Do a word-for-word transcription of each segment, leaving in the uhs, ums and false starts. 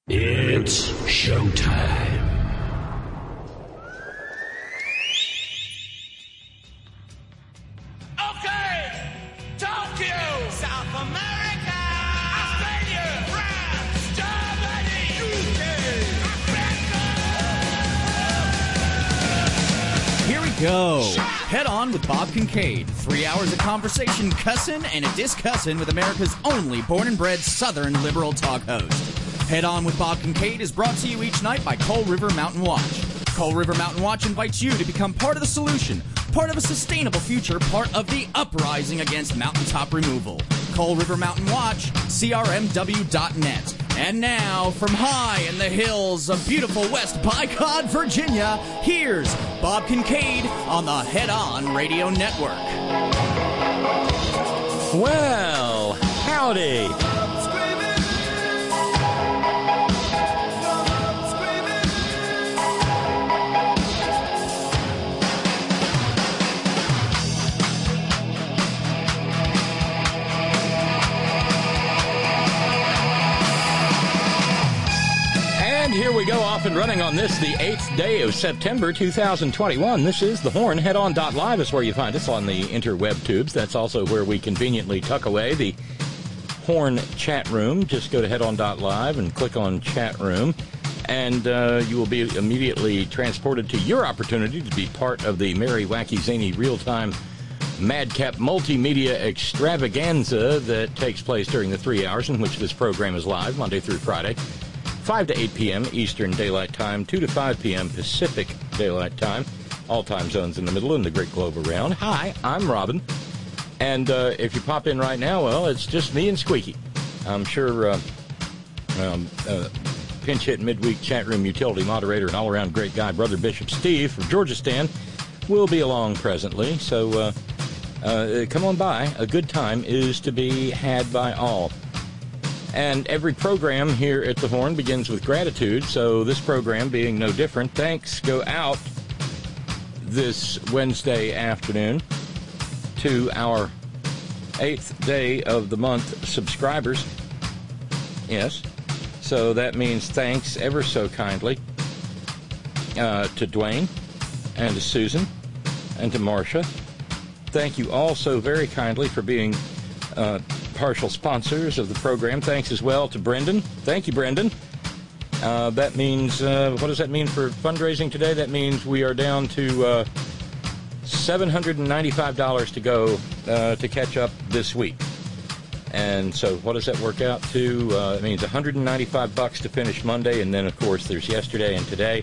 It's showtime. Okay, Tokyo, South America, Australia, France, Germany, U K, Africa. Here we go. Head On with Bob Kincaid. Three hours of conversation, cussin' and a discussin' with America's only born and bred Southern liberal talk host. Head On with Bob Kincaid is brought to you each night by Coal River Mountain Watch. Coal River Mountain Watch invites you to become part of the solution, part of a sustainable future, part of the uprising against mountaintop removal. Coal River Mountain Watch, C R M W dot net. And now, from high in the hills of beautiful West Bicod, Virginia, here's Bob Kincaid on the Head On Radio Network. Well, howdy. Here we go, off and running on this, the eighth day of September two thousand twenty-one. This is The Horn. Head On dot live is where you find us on the interweb tubes. That's also where we conveniently tuck away the Horn chat room. Just go to Head On dot live and click on chat room, and uh, you will be immediately transported to your opportunity to be part of the merry, wacky, zany, real-time, madcap multimedia extravaganza that takes place during the three hours in which this program is live, Monday through Friday. five to eight p.m. Eastern Daylight Time, two to five p.m. Pacific Daylight Time, all time zones in the middle and the great globe around. Hi, I'm Robin, and uh, if you pop in right now, well, it's just me and Squeaky. I'm sure uh, um, uh, pinch-hit midweek chat room utility moderator and all-around great guy, Brother Bishop Steve from Georgistan, will be along presently, so uh, uh, come on by. A good time is to be had by all. And every program here at The Horn begins with gratitude, so this program being no different. Thanks go out this Wednesday afternoon to our eighth day of the month subscribers. Yes, so that means thanks ever so kindly uh, to Dwayne and to Susan and to Marcia. Thank you all so very kindly for being uh, partial sponsors of the program. Thanks as well to Brendan. Thank you, Brendan. Uh, that means, uh, what does that mean for fundraising today? That means we are down to uh, seven hundred ninety-five dollars to go uh, to catch up this week. And so what does that work out to? Uh, it means one hundred ninety-five bucks to finish Monday, and then, of course, there's yesterday and today.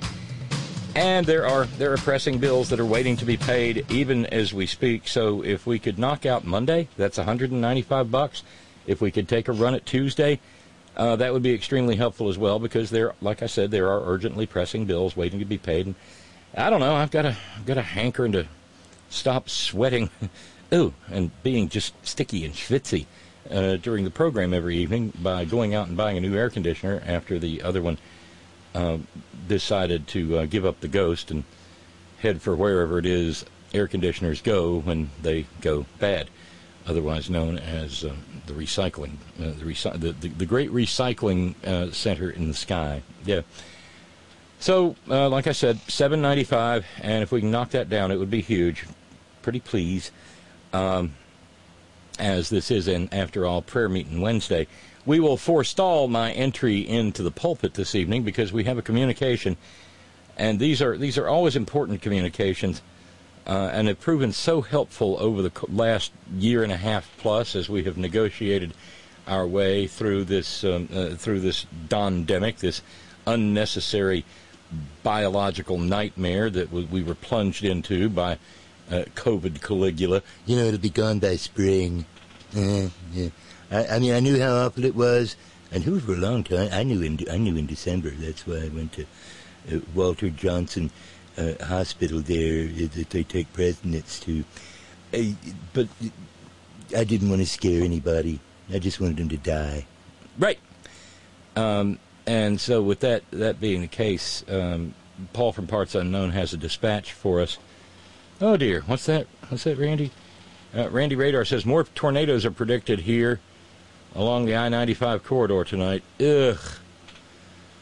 And there are there are pressing bills that are waiting to be paid even as we speak. So if we could knock out Monday, that's one hundred ninety-five bucks. If we could take a run at Tuesday, uh, that would be extremely helpful as well, because there, like I said, there are urgently pressing bills waiting to be paid. And I don't know, I've got a I've got a hankering to stop sweating, ooh, and being just sticky and schwitzy uh, during the program every evening by going out and buying a new air conditioner after the other one Uh, decided to uh, give up the ghost and head for wherever it is air conditioners go when they go bad, otherwise known as uh, the recycling, uh, the, recy- the, the the great recycling uh, center in the sky. Yeah. So, uh, like I said, seven ninety-five, and if we can knock that down, it would be huge. Pretty please, um, as this is an, after all, prayer meeting Wednesday. We will forestall my entry into the pulpit this evening because we have a communication, and these are these are always important communications, uh, and have proven so helpful over the last year and a half plus as we have negotiated our way through this um, uh, through this dondemic, this unnecessary biological nightmare that we, we were plunged into by uh, COVID Caligula. You know, it'll be gone by spring. Uh, yeah. I, I mean, I knew how awful it was. I knew it for a long time. I knew in I knew in December. That's why I went to uh, Walter Johnson uh, Hospital there uh, that they take presidents to. Uh, but I didn't want to scare anybody. I just wanted them to die. Right. Um, and so with that that being the case, um, Paul from Parts Unknown has a dispatch for us. Oh, dear. What's that? What's that, Randy? Uh, Randy Radar says more tornadoes are predicted here along the I ninety-five corridor tonight. Ugh.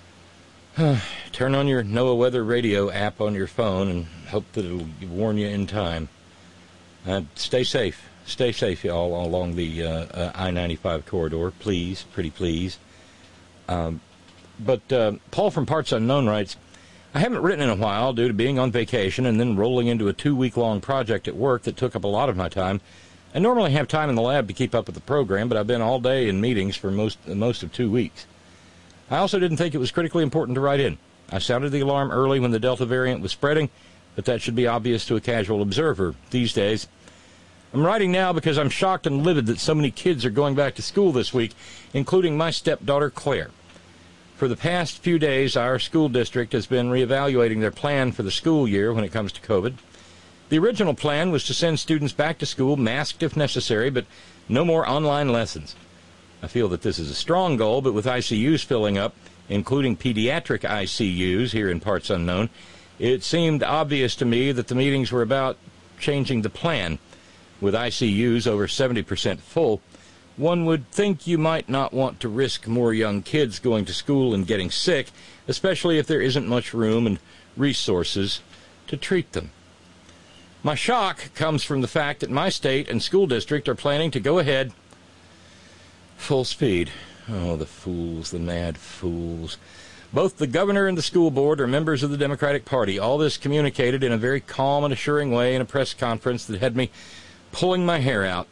Turn on your NOAA Weather Radio app on your phone and hope that it'll warn you in time. Uh, stay safe. Stay safe, y'all, along the uh, uh, I ninety-five corridor. Please, pretty please. Um, but uh, Paul from Parts Unknown writes, I haven't written in a while due to being on vacation and then rolling into a two-week-long project at work that took up a lot of my time. I normally have time in the lab to keep up with the program, but I've been all day in meetings for most most of two weeks. I also didn't think it was critically important to write in. I sounded the alarm early when the Delta variant was spreading, but that should be obvious to a casual observer these days. I'm writing now because I'm shocked and livid that so many kids are going back to school this week, including my stepdaughter, Claire. For the past few days, our school district has been reevaluating their plan for the school year when it comes to COVID. The original plan was to send students back to school masked if necessary, but no more online lessons. I feel that this is a strong goal, but with I C Us filling up, including pediatric I C Us here in Parts Unknown, it seemed obvious to me that the meetings were about changing the plan. With I C Us over seventy percent full, one would think you might not want to risk more young kids going to school and getting sick, especially if there isn't much room and resources to treat them. My shock comes from the fact that my state and school district are planning to go ahead full speed. Oh, the fools, the mad fools. Both the governor and the school board are members of the Democratic Party. All this communicated in a very calm and assuring way in a press conference that had me pulling my hair out.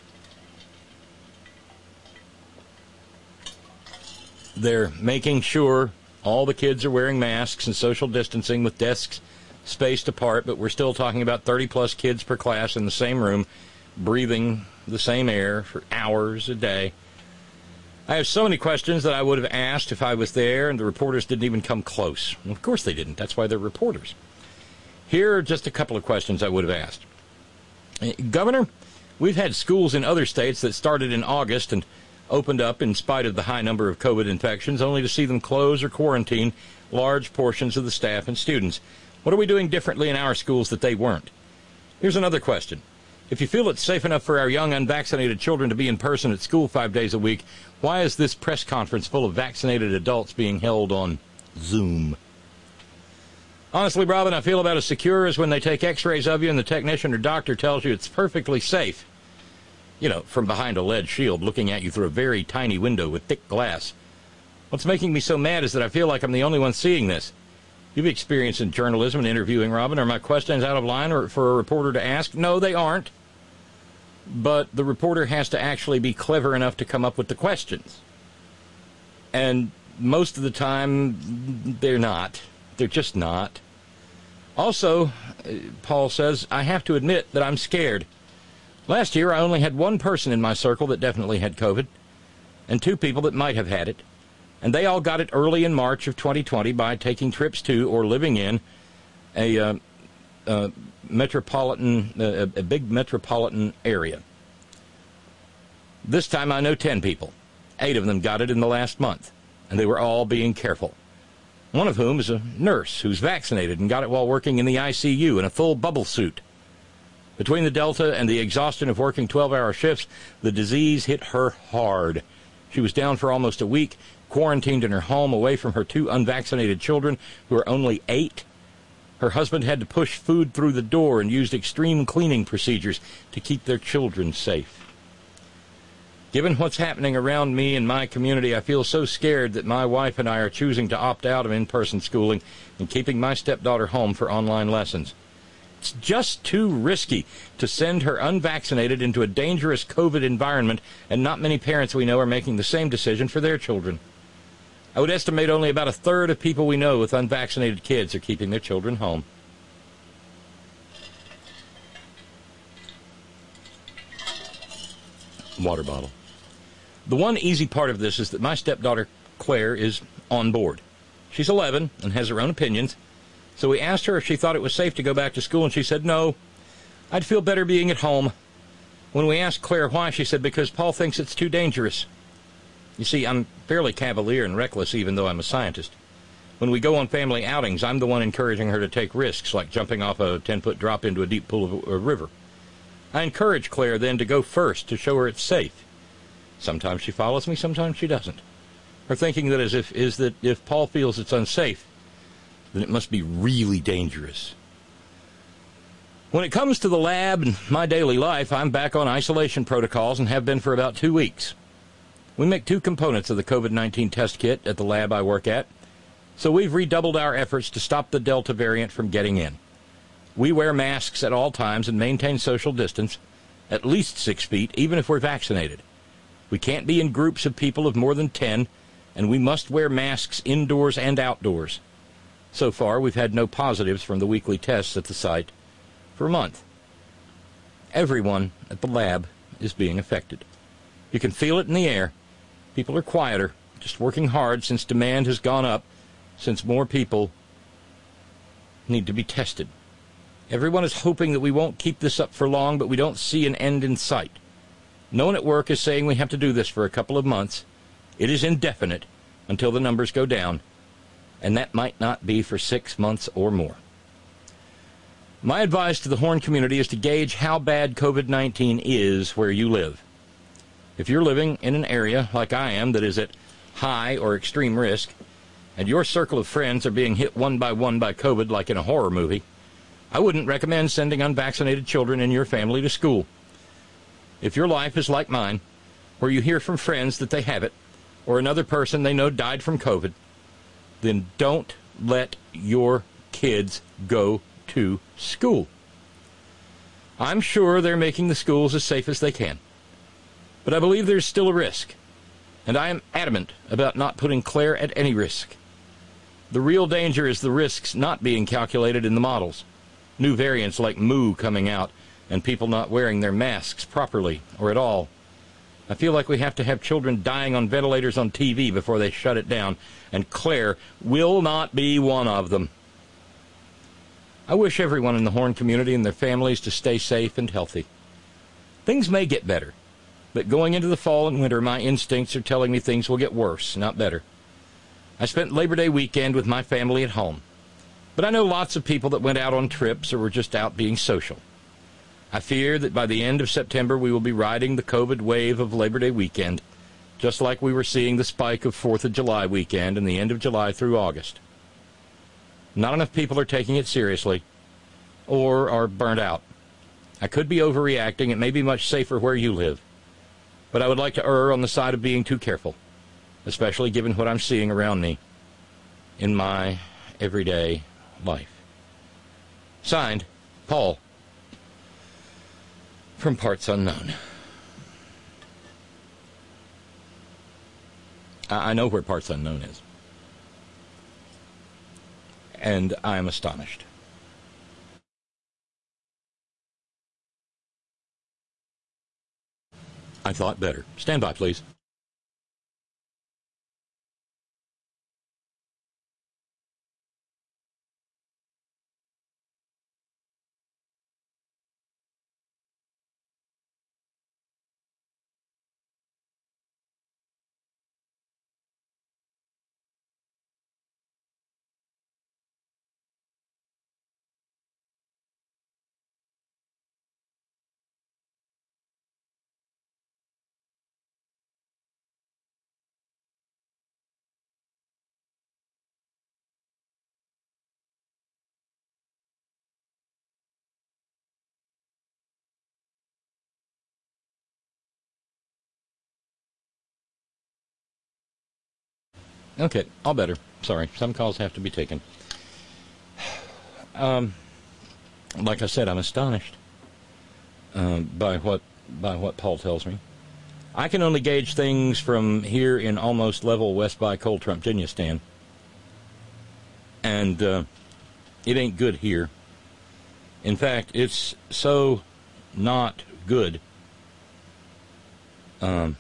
They're making sure all the kids are wearing masks and social distancing with desks spaced apart, but we're still talking about thirty-plus kids per class in the same room, breathing the same air for hours a day. I have so many questions that I would have asked if I was there, and the reporters didn't even come close. And of course they didn't. That's why they're reporters. Here are just a couple of questions I would have asked. Governor, we've had schools in other states that started in August and opened up in spite of the high number of COVID infections, only to see them close or quarantine large portions of the staff and students. What are we doing differently in our schools that they weren't? Here's another question. If you feel it's safe enough for our young unvaccinated children to be in person at school five days a week, why is this press conference full of vaccinated adults being held on Zoom? Honestly, Robin, I feel about as secure as when they take x-rays of you and the technician or doctor tells you it's perfectly safe. You know, from behind a lead shield looking at you through a very tiny window with thick glass. What's making me so mad is that I feel like I'm the only one seeing this. You've experienced in journalism and interviewing, Robin. Are my questions out of line or for a reporter to ask? No, they aren't. But the reporter has to actually be clever enough to come up with the questions. And most of the time, they're not. They're just not. Also, Paul says, I have to admit that I'm scared. Last year, I only had one person in my circle that definitely had COVID, and two people that might have had it. And they all got it early in March of twenty twenty by taking trips to or living in a uh, uh, metropolitan, uh, a big metropolitan area. This time I know ten people. Eight of them got it in the last month, and they were all being careful. One of whom is a nurse who's vaccinated and got it while working in the I C U in a full bubble suit. Between the Delta and the exhaustion of working twelve-hour shifts, the disease hit her hard. She was down for almost a week, quarantined in her home away from her two unvaccinated children who are only eight. Her husband had to push food through the door and used extreme cleaning procedures to keep their children safe. Given what's happening around me and my community, I feel so scared that my wife and I are choosing to opt out of in-person schooling and keeping my stepdaughter home for online lessons. It's just too risky to send her unvaccinated into a dangerous COVID environment, and not many parents we know are making the same decision for their children. I would estimate only about a third of people we know with unvaccinated kids are keeping their children home. Water bottle. The one easy part of this is that my stepdaughter, Claire, is on board. She's eleven and has her own opinions. So we asked her if she thought it was safe to go back to school, and she said no. I'd feel better being at home. When we asked Claire why, she said because Paul thinks it's too dangerous. You see, I'm fairly cavalier and reckless, even though I'm a scientist. When we go on family outings, I'm the one encouraging her to take risks, like jumping off a ten-foot drop into a deep pool of a river. I encourage Claire then to go first to show her it's safe. Sometimes she follows me, sometimes she doesn't. are thinking that as if is that if Paul feels it's unsafe, then it must be really dangerous. When it comes to the lab and my daily life, I'm back on isolation protocols and have been for about two weeks. We make two components of the COVID nineteen test kit at the lab I work at, so we've redoubled our efforts to stop the Delta variant from getting in. We wear masks at all times and maintain social distance, at least six feet, even if we're vaccinated. We can't be in groups of people of more than ten, and we must wear masks indoors and outdoors. So far, we've had no positives from the weekly tests at the site for a month. Everyone at the lab is being affected. You can feel it in the air. People are quieter, just working hard since demand has gone up, since more people need to be tested. Everyone is hoping that we won't keep this up for long, but we don't see an end in sight. No one at work is saying we have to do this for a couple of months. It is indefinite until the numbers go down, and that might not be for six months or more. My advice to the Horn community is to gauge how bad COVID nineteen is where you live. If you're living in an area like I am that is at high or extreme risk, and your circle of friends are being hit one by one by COVID like in a horror movie, I wouldn't recommend sending unvaccinated children in your family to school. If your life is like mine, where you hear from friends that they have it, or another person they know died from COVID, then don't let your kids go to school. I'm sure they're making the schools as safe as they can, but I believe there's still a risk, and I am adamant about not putting Claire at any risk. The real danger is the risks not being calculated in the models. New variants like Mu coming out, and people not wearing their masks properly or at all. I feel like we have to have children dying on ventilators on T V before they shut it down, and Claire will not be one of them. I wish everyone in the Horn community and their families to stay safe and healthy. Things may get better, but going into the fall and winter, my instincts are telling me things will get worse, not better. I spent Labor Day weekend with my family at home, but I know lots of people that went out on trips or were just out being social. I fear that by the end of September we will be riding the COVID wave of Labor Day weekend, just like we were seeing the spike of fourth of July weekend and the end of July through August. Not enough people are taking it seriously or are burnt out. I could be overreacting. It may be much safer where you live, but I would like to err on the side of being too careful, especially given what I'm seeing around me in my everyday life. Signed, Paul, from Parts Unknown. I know where Parts Unknown is, and I am astonished. I thought better. Stand by, please. Okay, all better. Sorry, some calls have to be taken. Um, like I said, I'm astonished um, by what by what Paul tells me. I can only gauge things from here in almost level west by Cold Trump, Virginia, Stan. And uh, it ain't good here. In fact, it's so not good. Um.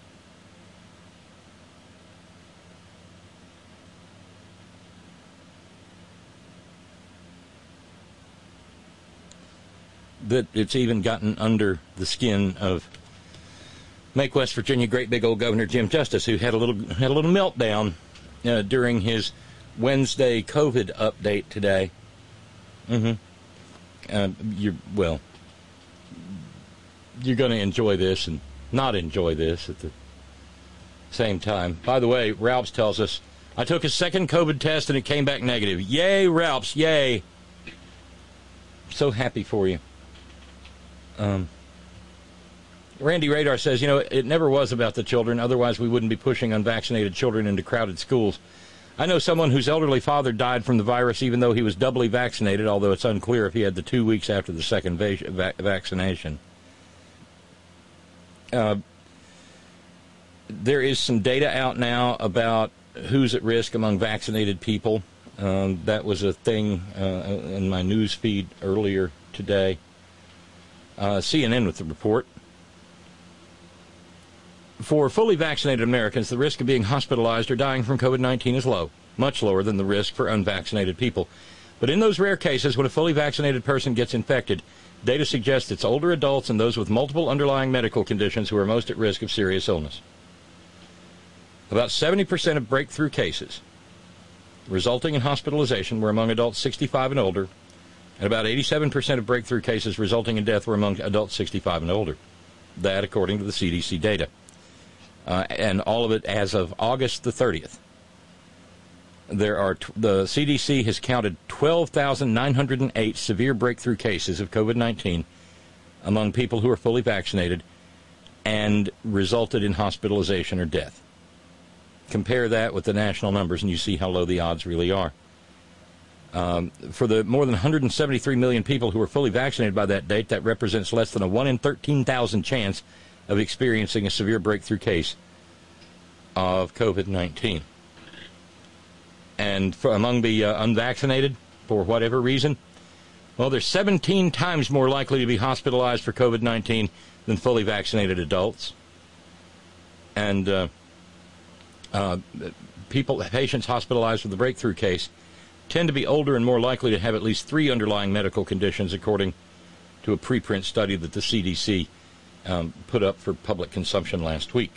that it's even gotten under the skin of Make West Virginia great big old Governor Jim Justice, who had a little had a little meltdown uh, during his Wednesday COVID update today. Mm-hmm. Uh, you're well. You're going to enjoy this and not enjoy this at the same time. By the way, Ralphs tells us, I took a second COVID test and it came back negative. Yay, Ralphs, yay. So happy for you. Um, Randy Radar says, you know, it never was about the children. Otherwise, we wouldn't be pushing unvaccinated children into crowded schools. I know someone whose elderly father died from the virus even though he was doubly vaccinated, although it's unclear if he had the two weeks after the second va- va- vaccination. Uh, there is some data out now about who's at risk among vaccinated people. Um, that was a thing uh, in my news feed earlier today. Uh, C N N with the report. For fully vaccinated Americans, the risk of being hospitalized or dying from COVID nineteen is low, much lower than the risk for unvaccinated people. But in those rare cases when a fully vaccinated person gets infected, data suggests it's older adults and those with multiple underlying medical conditions who are most at risk of serious illness. About seventy percent of breakthrough cases resulting in hospitalization were among adults sixty-five and older, and about eighty-seven percent of breakthrough cases resulting in death were among adults sixty-five and older. That according to the C D C data. Uh, and all of it as of August the thirtieth. There are t- the C D C has counted twelve thousand nine hundred eight severe breakthrough cases of COVID nineteen among people who are fully vaccinated and resulted in hospitalization or death. Compare that with the national numbers and you see how low the odds really are. Um, for the more than one hundred seventy-three million people who were fully vaccinated by that date, that represents less than a one in thirteen thousand chance of experiencing a severe breakthrough case of COVID nineteen. And for among the uh, unvaccinated, for whatever reason, well, they're seventeen times more likely to be hospitalized for COVID nineteen than fully vaccinated adults. And uh, uh, people, patients hospitalized with a breakthrough case tend to be older and more likely to have at least three underlying medical conditions, according to a preprint study that the C D C um, put up for public consumption last week.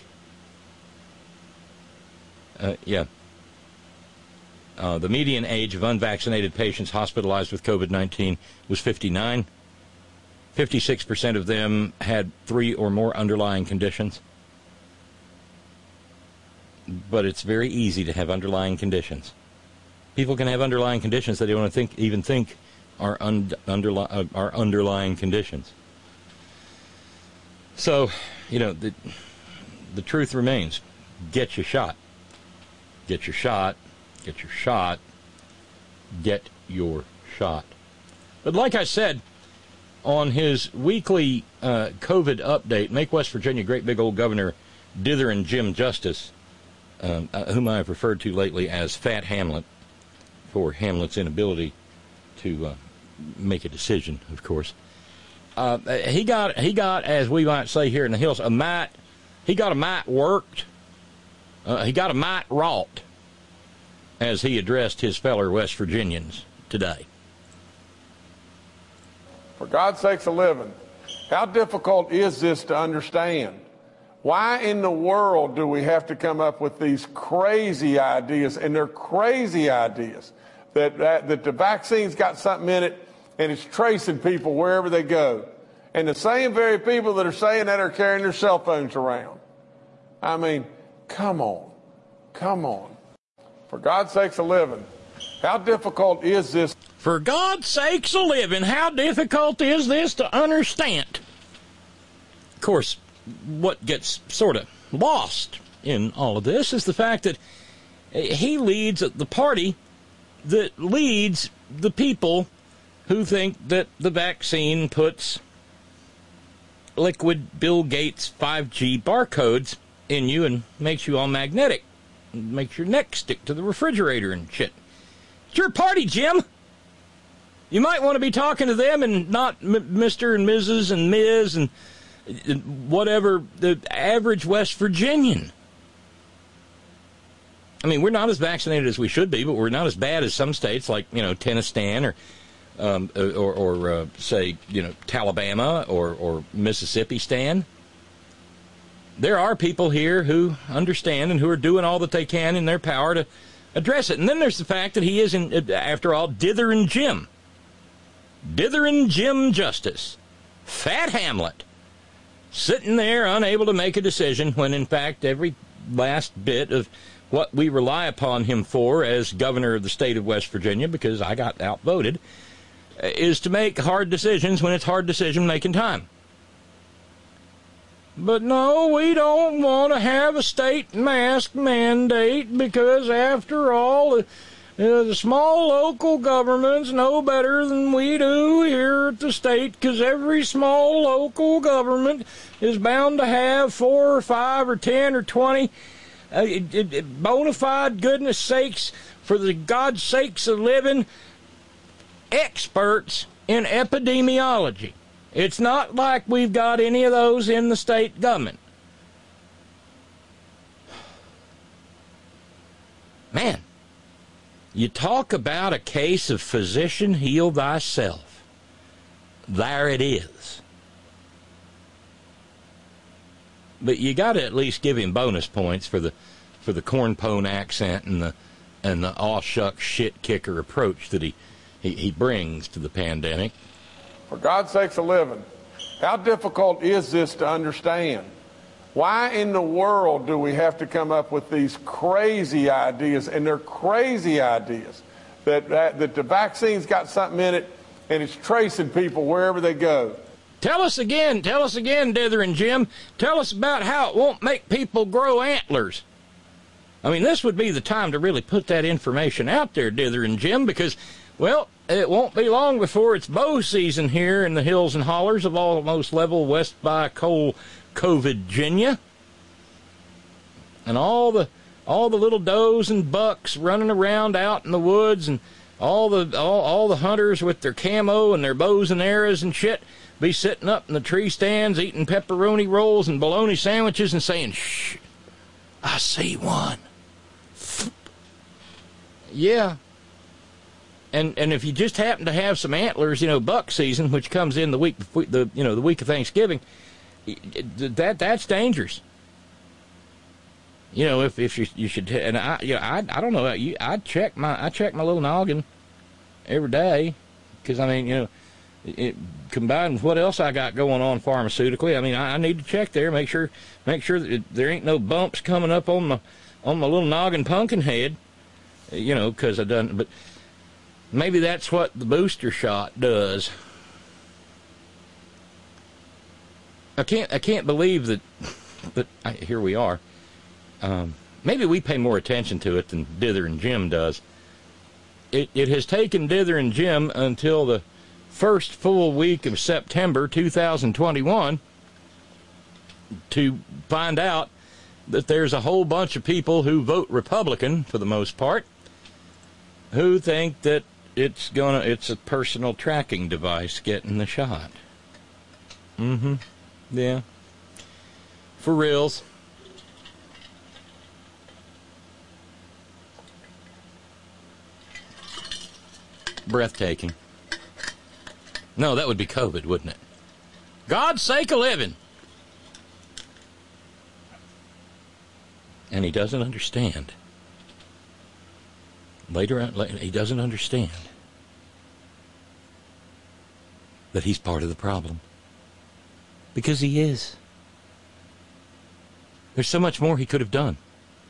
Uh, yeah. Uh, the median age of unvaccinated patients hospitalized with COVID nineteen was fifty-nine. fifty-six percent of them had three or more underlying conditions. But it's very easy to have underlying conditions. People can have underlying conditions that they don't think, even think are, un, underli- uh, are underlying conditions. So, you know, the, the truth remains. Get your shot. Get your shot. Get your shot. Get your shot. But like I said, on his weekly uh, COVID update, Make West Virginia Great Big Old Governor Dithering Jim Justice, um, uh, whom I have referred to lately as Fat Hamlet, for Hamlet's inability to uh, make a decision, of course. Uh, he got, he got, as we might say here in the hills, a mite, he got a mite worked. Uh, he got a mite wrought as he addressed his fellow West Virginians today. For God's sakes a living, how difficult is this to understand? Why in the world do we have to come up with these crazy ideas, and they're crazy ideas, that, that, that the vaccine's got something in it and it's tracing people wherever they go. And the same very people that are saying that are carrying their cell phones around. I mean, come on, come on. For God's sakes a living, how difficult is this? For God's sakes a living, how difficult is this to understand? Of course, what gets sort of lost in all of this is the fact that he leads the party that leads the people who think that the vaccine puts liquid Bill Gates five G barcodes in you and makes you all magnetic. Makes your neck stick to the refrigerator and shit. It's your party, Jim. You might want to be talking to them and not M- Mister and Missus and Miz and, and whatever, the average West Virginian. I mean, we're not as vaccinated as we should be, but we're not as bad as some states like, you know, Tennessee or, um, or, or uh, say, you know, Alabama or, or Mississippi stan. There are people here who understand and who are doing all that they can in their power to address it. And then there's the fact that he is, in, after all, Dithering Jim. Dithering Jim Justice. Fat Hamlet. Sitting there unable to make a decision when, in fact, every last bit of what we rely upon him for as governor of the state of West Virginia, because I got outvoted, is to make hard decisions when it's hard decision-making time. But no, we don't want to have a state mask mandate because, after all, uh, the small local governments know better than we do here at the state, because every small local government is bound to have four or five or ten or twenty uh, it, it, bona fide, goodness sakes, for the God's sakes of living, experts in epidemiology. It's not like we've got any of those in the state government. Man, you talk about a case of physician heal thyself. There it is. But you got to at least give him bonus points for the for the cornpone accent and the and the aw shuck shit kicker approach that he, he, he brings to the pandemic. For God's sakes a living, how difficult is this to understand? Why in the world do we have to come up with these crazy ideas? And they're crazy ideas that, that, that the vaccine's got something in it and it's tracing people wherever they go. Tell us again, tell us again, Dither and Jim. Tell us about how it won't make people grow antlers. I mean, this would be the time to really put that information out there, Dither and Jim, because, well, it won't be long before it's bow season here in the hills and hollers of almost level west by coal COVID-Virginia. And all the all the little does and bucks running around out in the woods, and all the all, all the hunters with their camo and their bows and arrows and shit be sitting up in the tree stands eating pepperoni rolls and bologna sandwiches and saying, "Shh, I see one." Yeah. And and if you just happen to have some antlers, you know, buck season, which comes in the week before, the you know the week of Thanksgiving, that that's dangerous. You know, if if you you should, and I you know, I I don't know, you I check my I check my little noggin every day, because I mean, you know, it, combined with what else I got going on pharmaceutically, I mean, I, I need to check there, make sure make sure that it, there ain't no bumps coming up on my on my little noggin pumpkin head, you know, because I done, but. Maybe that's what the booster shot does. I can't. I can't believe that. But I, here we are. Um, maybe we pay more attention to it than Dither and Jim does. It it has taken Dither and Jim until the first full week of September two thousand twenty-one to find out that there's a whole bunch of people who vote Republican, for the most part, who think that it's gonna it's a personal tracking device getting the shot. Mm-hmm. Yeah. For reals. Breathtaking. No, that would be COVID, wouldn't it? God's sake of living. And he doesn't understand. Later on, he doesn't understand that he's part of the problem. Because he is. There's so much more he could have done.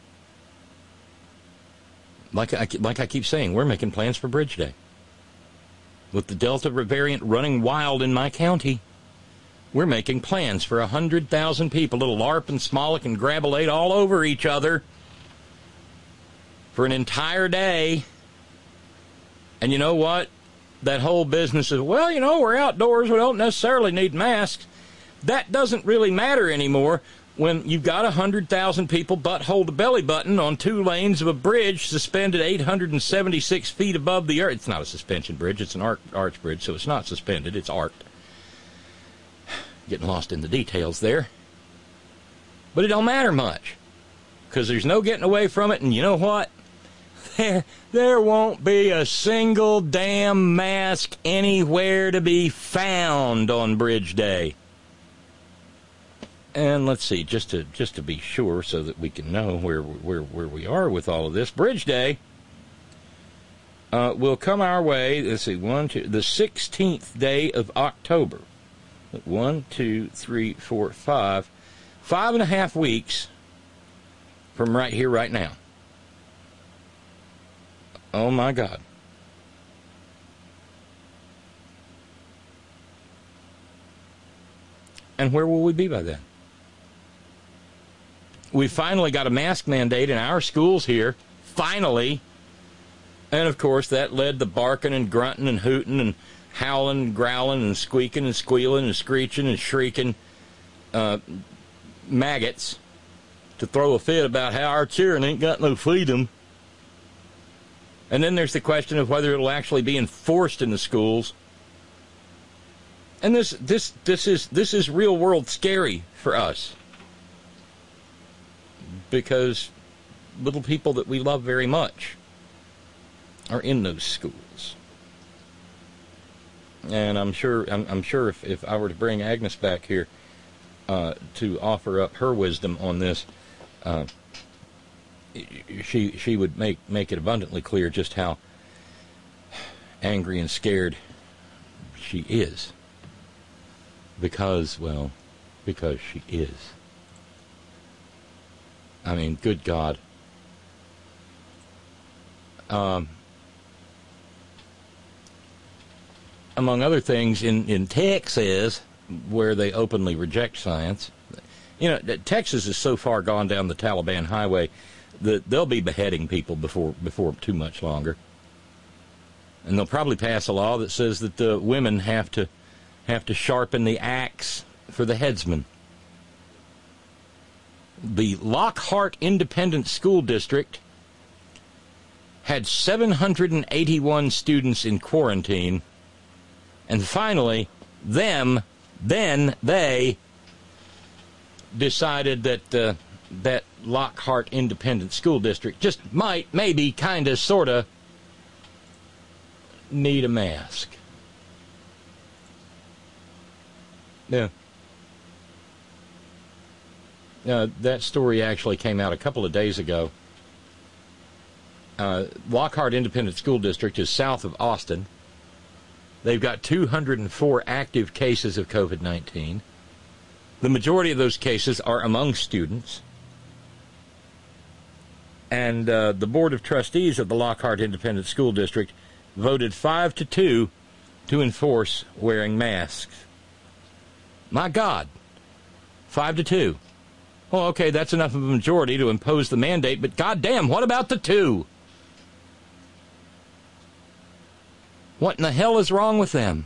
Like I, like I keep saying, we're making plans for Bridge Day. With the Delta variant running wild in my county, we're making plans for one hundred thousand people, little LARP and Smolik and Grabolate all over each other for an entire day. And you know what? That whole business of, well, you know, we're outdoors, we don't necessarily need masks. That doesn't really matter anymore when you've got one hundred thousand people butthole to belly button on two lanes of a bridge suspended eight hundred seventy-six feet above the earth. It's not a suspension bridge, it's an arch, arch bridge, so it's not suspended, it's arced. Getting lost in the details there. But it don't matter much, because there's no getting away from it, and you know what? There, there won't be a single damn mask anywhere to be found on Bridge Day. And let's see, just to just to be sure, so that we can know where where where we are with all of this, Bridge Day uh, will come our way. Let's see, one, two, the sixteenth day of October. One, two, three, four, five, five and a half weeks from right here, right now. Oh, my God. And where will we be by then? We finally got a mask mandate in our schools here. Finally. And, of course, that led to barking and grunting and hooting and howling and growling and squeaking and squealing and screeching and shrieking uh, maggots to throw a fit about how our children ain't got no freedom. And then there's the question of whether it'll actually be enforced in the schools. And this this this is this is real world scary for us. Because little people that we love very much are in those schools. And I'm sure I'm, I'm sure if, if I were to bring Agnes back here uh, to offer up her wisdom on this, uh, she she would make, make it abundantly clear just how angry and scared she is. Because, well, because she is. I mean, good God. Um, among other things, in, in Texas, where they openly reject science, you know, Texas is so far gone down the Taliban highway that they'll be beheading people before before too much longer. And they'll probably pass a law that says that the women have to have to sharpen the axe for the headsman. The Lockhart Independent School District had seven hundred eighty-one students in quarantine, and finally, them, then they decided that uh, that Lockhart Independent School District just might, maybe, kind of, sort of need a mask. Yeah. Uh, that story actually came out a couple of days ago. Uh, Lockhart Independent School District is south of Austin. They've got two hundred four active cases of COVID nineteen. The majority of those cases are among students. And uh, the Board of Trustees of the Lockhart Independent School District voted five to two to enforce wearing masks. My God, five to two. Well, okay, that's enough of a majority to impose the mandate, but goddamn, what about the two? What in the hell is wrong with them?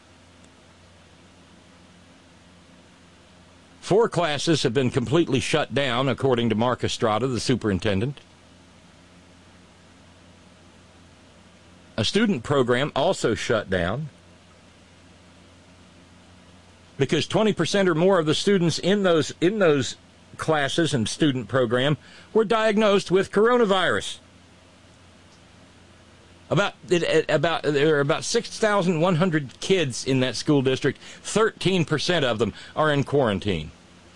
Four classes have been completely shut down, according to Mark Estrada, the superintendent. A student program also shut down because twenty percent or more of the students in those in those classes and student program were diagnosed with coronavirus. About about there are about six thousand one hundred kids in that school district. thirteen percent of them are in quarantine.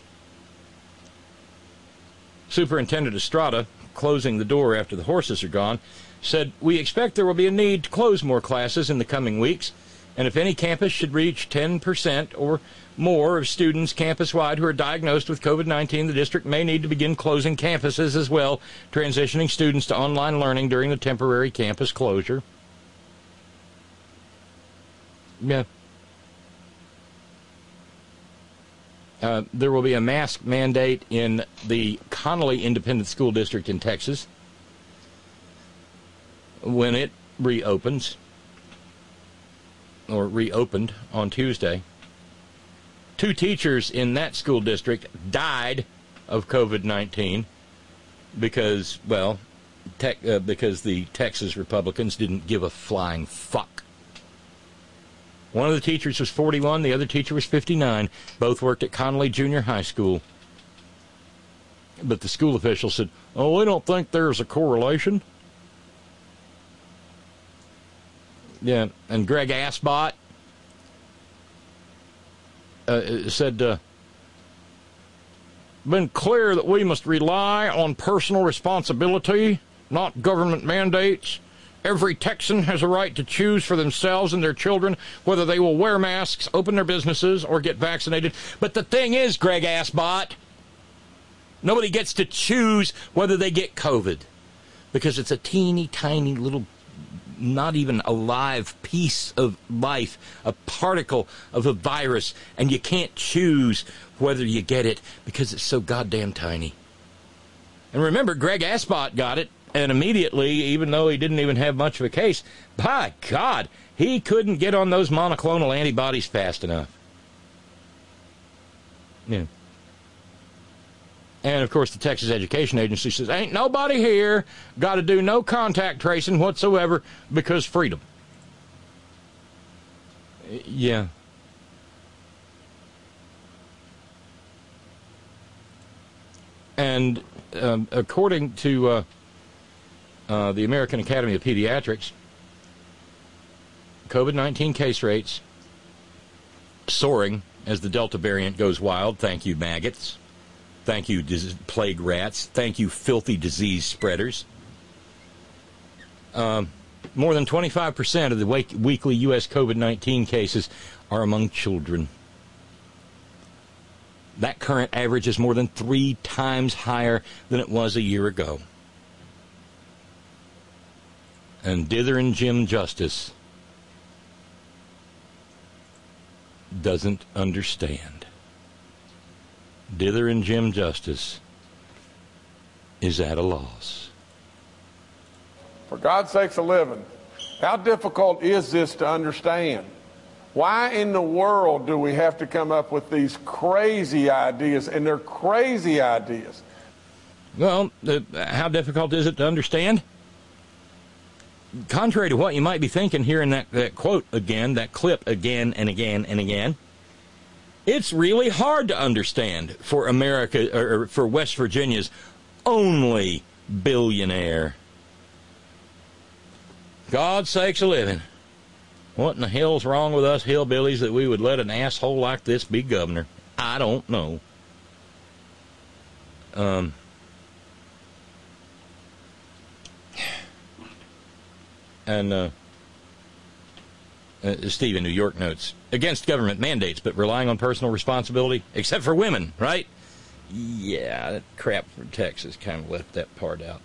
Superintendent Estrada, closing the door after the horses are gone, said, "We expect there will be a need to close more classes in the coming weeks, and if any campus should reach ten percent or more of students campus-wide who are diagnosed with COVID nineteen, the district may need to begin closing campuses as well, transitioning students to online learning during the temporary campus closure." Yeah. Uh, there will be a mask mandate in the Connolly Independent School District in Texas when it reopens, or reopened on Tuesday. Two teachers in that school district died of COVID nineteen because, well, tech, uh, because the Texas Republicans didn't give a flying fuck. One of the teachers was forty-one, the other teacher was fifty-nine. Both worked at Connolly Junior High School. But the school official said, "Oh, we don't think there's a correlation." Yeah, and Greg Asbot uh, said, uh, "Been clear that we must rely on personal responsibility, not government mandates. Every Texan has a right to choose for themselves and their children whether they will wear masks, open their businesses, or get vaccinated. But the thing is, Greg Asbot, Nobody gets to choose whether they get COVID because it's a teeny tiny little, not even a live piece of life, a particle of a virus, and you can't choose whether you get it because it's so goddamn tiny. And remember, Greg Aspot got it, and immediately, even though he didn't even have much of a case, by God, he couldn't get on those monoclonal antibodies fast enough. Yeah. And, of course, the Texas Education Agency says, ain't nobody here got to do no contact tracing whatsoever because freedom. Yeah. And um, according to uh, uh, the American Academy of Pediatrics, COVID nineteen case rates soaring as the Delta variant goes wild. Thank you, maggots. Thank you, dis- plague rats. Thank you, filthy disease spreaders. Um, more than twenty-five percent of the week- weekly U S COVID nineteen cases are among children. That current average is more than three times higher than it was a year ago. And Dither and Jim Justice doesn't understand. Dither and Jim Justice is at a loss. For God's sakes a living, how difficult is this to understand? Why in the world do we have to come up with these crazy ideas? And they're crazy ideas. Well, uh, how difficult is it to understand? Contrary to what you might be thinking, hearing that, that quote again, that clip again and again and again, it's really hard to understand for America, or for West Virginia's only billionaire. God's sakes a living. What in the hell's wrong with us hillbillies that we would let an asshole like this be governor? I don't know. Um... And uh, uh, Steve in New York notes, against government mandates, but relying on personal responsibility, except for women, right? Yeah, that crap from Texas kind of left that part out.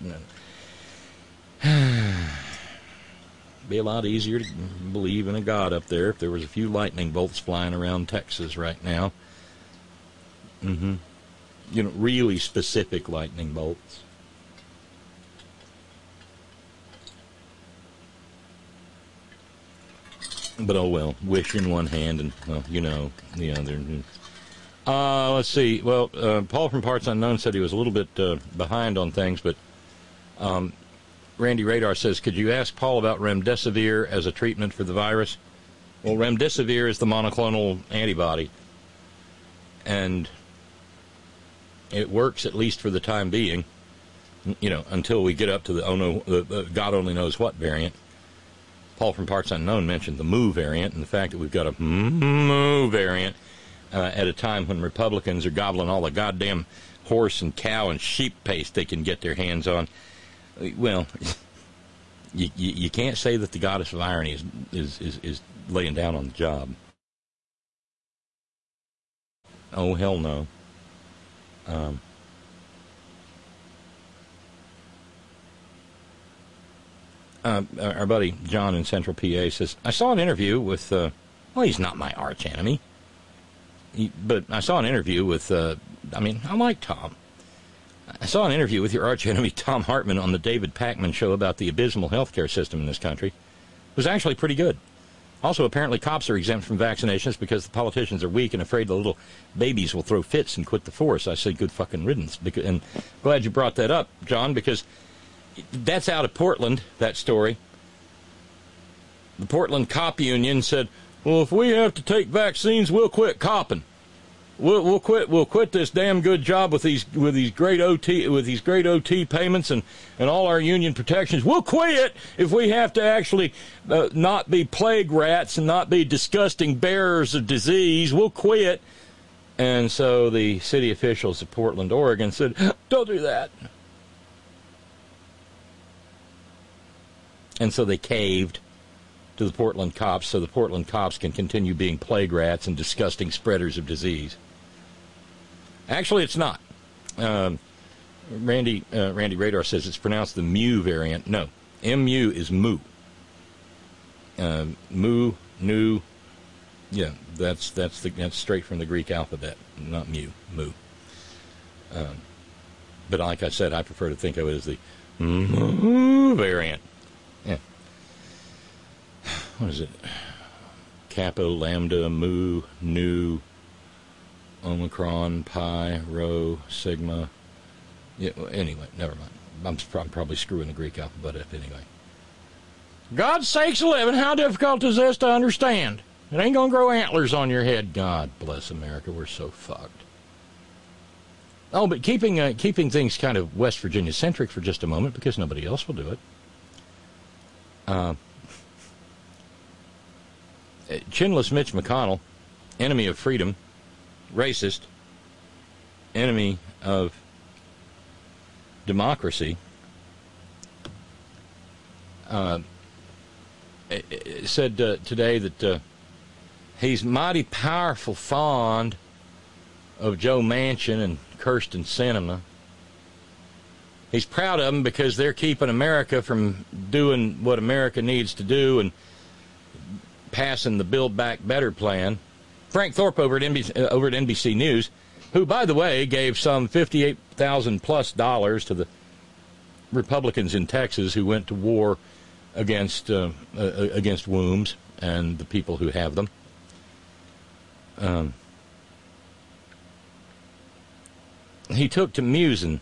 Be a lot easier to believe in a God up there if there was a few lightning bolts flying around Texas right now. Mm-hmm. You know, really specific lightning bolts. But oh well, wish in one hand and, well, you know, the other. Uh, let's see. Well, uh, Paul from Parts Unknown said he was a little bit uh, behind on things, but um, Randy Radar says, could you ask Paul about remdesivir as a treatment for the virus? Well, remdesivir is the monoclonal antibody, and it works at least for the time being, you know, until we get up to the, oh no, the, the God only knows what variant. Paul from Parts Unknown mentioned the Mu variant and the fact that we've got a Mu variant uh, at a time when Republicans are gobbling all the goddamn horse and cow and sheep paste they can get their hands on. Well, you, you, you can't say that the goddess of irony is, is, is, is laying down on the job. Oh, hell no. Um... Uh, our buddy John in Central P A says, I saw an interview with, uh, well, he's not my arch enemy, he, but I saw an interview with, uh, I mean, I like Tom. I saw an interview with your arch enemy, Tom Hartman, on the David Pakman show about the abysmal healthcare system in this country. It was actually pretty good. Also, apparently cops are exempt from vaccinations because the politicians are weak and afraid the little babies will throw fits and quit the force. I say good fucking riddance. Because, and glad you brought that up, John, because that's out of Portland, that story. The Portland Cop Union said, well, if we have to take vaccines, we'll quit copping. We'll, we'll quit. We'll quit this damn good job with these with these great O T with these great O T payments and, and all our union protections. We'll quit if we have to actually uh, not be plague rats and not be disgusting bearers of disease. We'll quit. And so the city officials of Portland, Oregon, said, "Don't do that." And so they caved to the Portland cops so the Portland cops can continue being plague rats and disgusting spreaders of disease. Actually, it's not. Um, Randy uh, Randy Radar says it's pronounced the Mu variant. No, M-U is Mu. Uh, mu, Nu, yeah, that's that's the, that's straight from the Greek alphabet, not Mu, Mu. Um, but like I said, I prefer to think of it as the Mu variant. Yeah. What is it? Kappa, Lambda, Mu, Nu, Omicron, Pi, Rho, Sigma. Yeah, well, anyway, never mind. I'm, I'm probably screwing the Greek alphabet up anyway. God's sakes eleven, how difficult is this to understand? It ain't gonna grow antlers on your head. God bless America, we're so fucked. Oh, but keeping uh, keeping things kind of West Virginia-centric for just a moment, because nobody else will do it. Uh, chinless Mitch McConnell, enemy of freedom, racist, enemy of democracy, uh, said uh, today that uh, he's mighty powerful fond of Joe Manchin and Kyrsten Sinema. He's proud of them because they're keeping America from doing what America needs to do and passing the Build Back Better plan. Frank Thorpe over at N B C, uh, over at N B C News, who, by the way, gave some fifty-eight thousand plus dollars to the Republicans in Texas who went to war against uh, uh, against wombs and the people who have them. Um, he took to musing.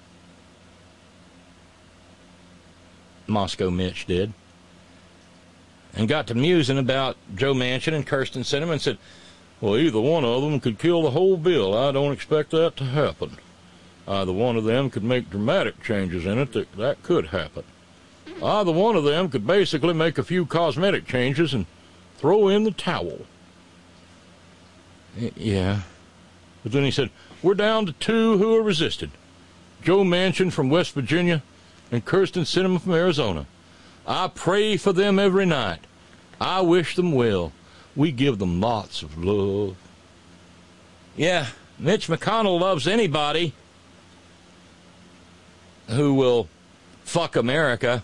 Moscow Mitch did. And got to musing about Joe Manchin and Kyrsten Sinema and said, well, either one of them could kill the whole bill. I don't expect that to happen. Either one of them could make dramatic changes in it. That, that could happen. Either one of them could basically make a few cosmetic changes and throw in the towel. Yeah. But then he said, we're down to two who are resisted. Joe Manchin from West Virginia and Kyrsten Sinema from Arizona. I pray for them every night. I wish them well. We give them lots of love. Yeah, Mitch McConnell loves anybody who will fuck America,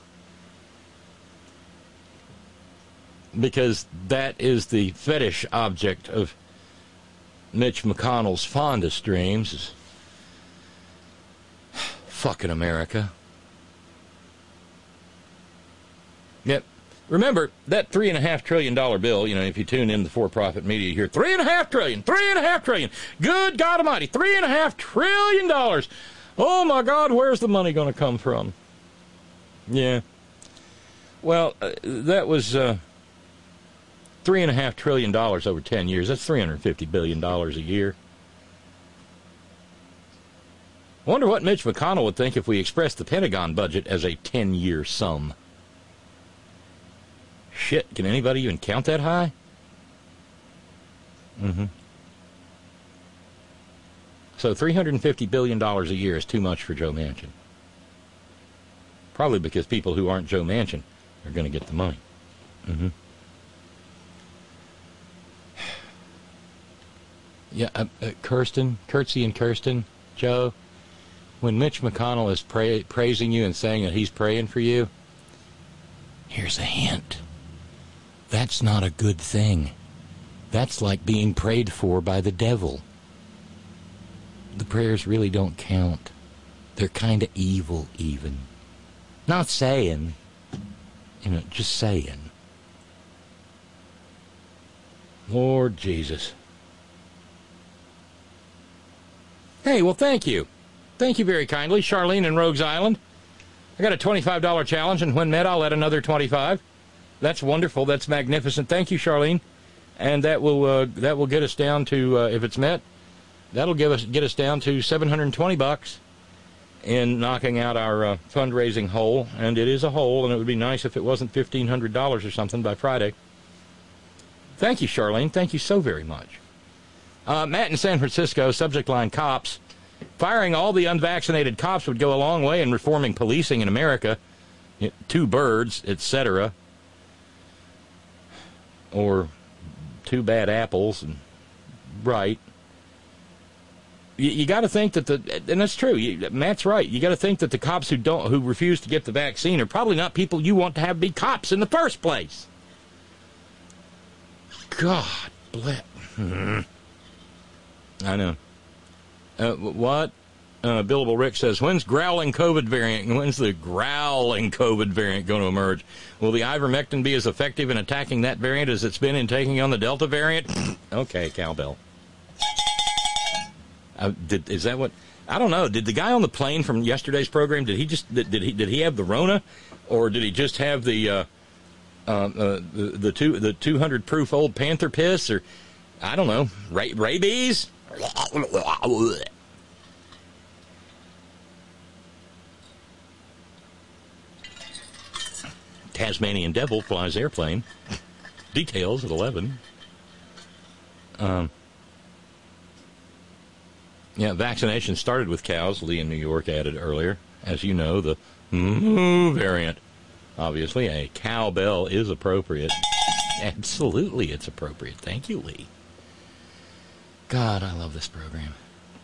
because that is the fetish object of Mitch McConnell's fondest dreams, is fucking America. Yep. Remember, that three and a half trillion dollar bill, you know, if you tune in the for-profit media, you hear three and a half trillion, three and a half trillion. Good God Almighty, three and a half trillion dollars. Oh my God, where's the money going to come from? Yeah. Well, uh, that was uh, three and a half trillion dollars over ten years. That's three hundred fifty billion dollars a year. Wonder what Mitch McConnell would think if we expressed the Pentagon budget as a ten-year sum. Shit, can anybody even count that high? Mm-hmm. So three hundred fifty billion dollars a year is too much for Joe Manchin. Probably because people who aren't Joe Manchin are going to get the money. Mm-hmm. Yeah, uh, uh, Kirsten, Curtsy and Kirsten, Joe, when Mitch McConnell is pra- praising you and saying that he's praying for you, here's a hint. That's not a good thing. That's like being prayed for by the devil. The prayers really don't count. They're kind of evil, even. Not saying, you know, just saying. Lord Jesus. Hey, well, thank you. Thank you very kindly, Charlene in Rogues Island. I got a twenty-five dollars challenge, and when met, I'll add another twenty-five dollars. That's wonderful. That's magnificent. Thank you, Charlene. And that will uh, that will get us down to, uh, if it's met, that'll give us get us down to seven hundred twenty bucks in knocking out our uh, fundraising hole. And it is a hole, and it would be nice if it wasn't fifteen hundred dollars or something by Friday. Thank you, Charlene. Thank you so very much. Uh, Matt in San Francisco, subject line cops. Firing all the unvaccinated cops would go a long way in reforming policing in America. Two birds, et cetera. Or two bad apples, and right. You, you got to think that the, and that's true. You, Matt's right. You got to think that the cops who don't, who refuse to get the vaccine, are probably not people you want to have be cops in the first place. God bless. Mm-hmm. I know. Uh, what? Uh, Billable Rick says, when's growling COVID variant? When's the growling COVID variant going to emerge? Will the ivermectin be as effective in attacking that variant as it's been in taking on the Delta variant? Okay, cowbell. Uh, did, is that what? I don't know. Did the guy on the plane from yesterday's program, did he just did, did he did he have the Rona, or did he just have the uh, uh, uh, the, the two the two hundred proof old Panther piss, or I don't know, ra- rabies? Tasmanian devil flies airplane. Details at eleven. Um. Yeah, vaccination started with cows, Lee in New York added earlier. As you know, the moo variant. Obviously, a cowbell is appropriate. Absolutely, it's appropriate. Thank you, Lee. God, I love this program.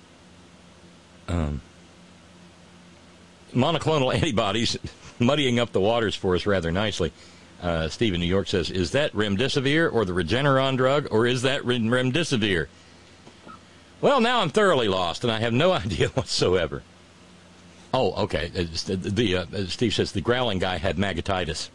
Um, monoclonal antibodies muddying up the waters for us rather nicely. Uh, Steve in New York says, is that remdesivir or the Regeneron drug, or is that remdesivir? Well, now I'm thoroughly lost, and I have no idea whatsoever. Oh, okay. The, the uh, Steve says the growling guy had magatitis.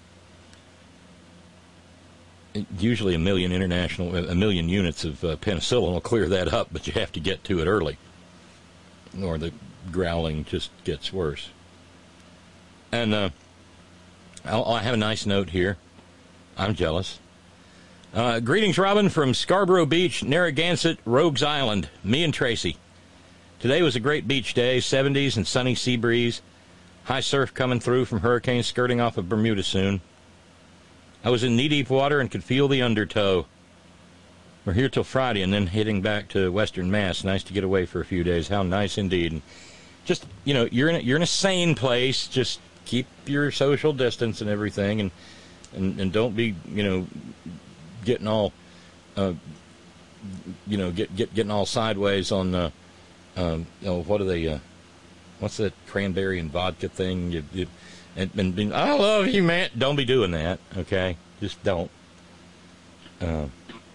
Usually a million international, a million units of uh, penicillin will clear that up, but you have to get to it early, or the growling just gets worse. And uh, I'll, I have a nice note here. I'm jealous. Uh, greetings, Robin, from Scarborough Beach, Narragansett, Rogues Island. Me and Tracy. Today was a great beach day, seventies and sunny sea breeze. High surf coming through from hurricanes skirting off of Bermuda soon. I was in knee-deep water and could feel the undertow. We're here till Friday and then heading back to Western Mass. Nice to get away for a few days. How nice indeed. And just, you know, you're in a, you're in a sane place. Just keep your social distance and everything, and and, and don't be, you know, getting all, uh, you know, get, get getting all sideways on, uh, um, you know, what are they, uh, what's that cranberry and vodka thing? You, you, and, and being, I love you, man. Don't be doing that, okay? Just don't. Uh,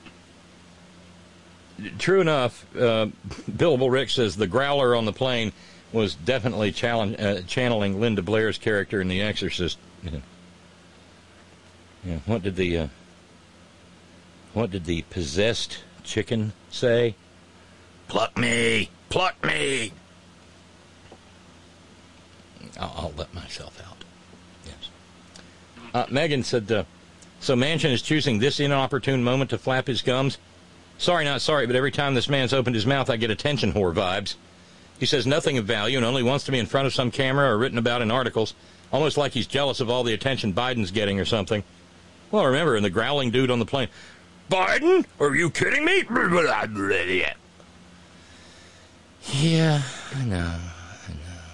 true enough, uh, Billable Rick says the growler on the plane was definitely challenge, uh, channeling Linda Blair's character in The Exorcist. Yeah. Yeah. What did the... Uh, What did the possessed chicken say? Pluck me! Pluck me! I'll, I'll let myself out. Yes. Uh, Megan said, uh, so Manchin is choosing this inopportune moment to flap his gums? Sorry, not sorry, but every time this man's opened his mouth, I get attention whore vibes. He says nothing of value and only wants to be in front of some camera or written about in articles, almost like he's jealous of all the attention Biden's getting or something. Well, remember, and the growling dude on the plane, Biden? Are you kidding me? Yeah, I know. I know.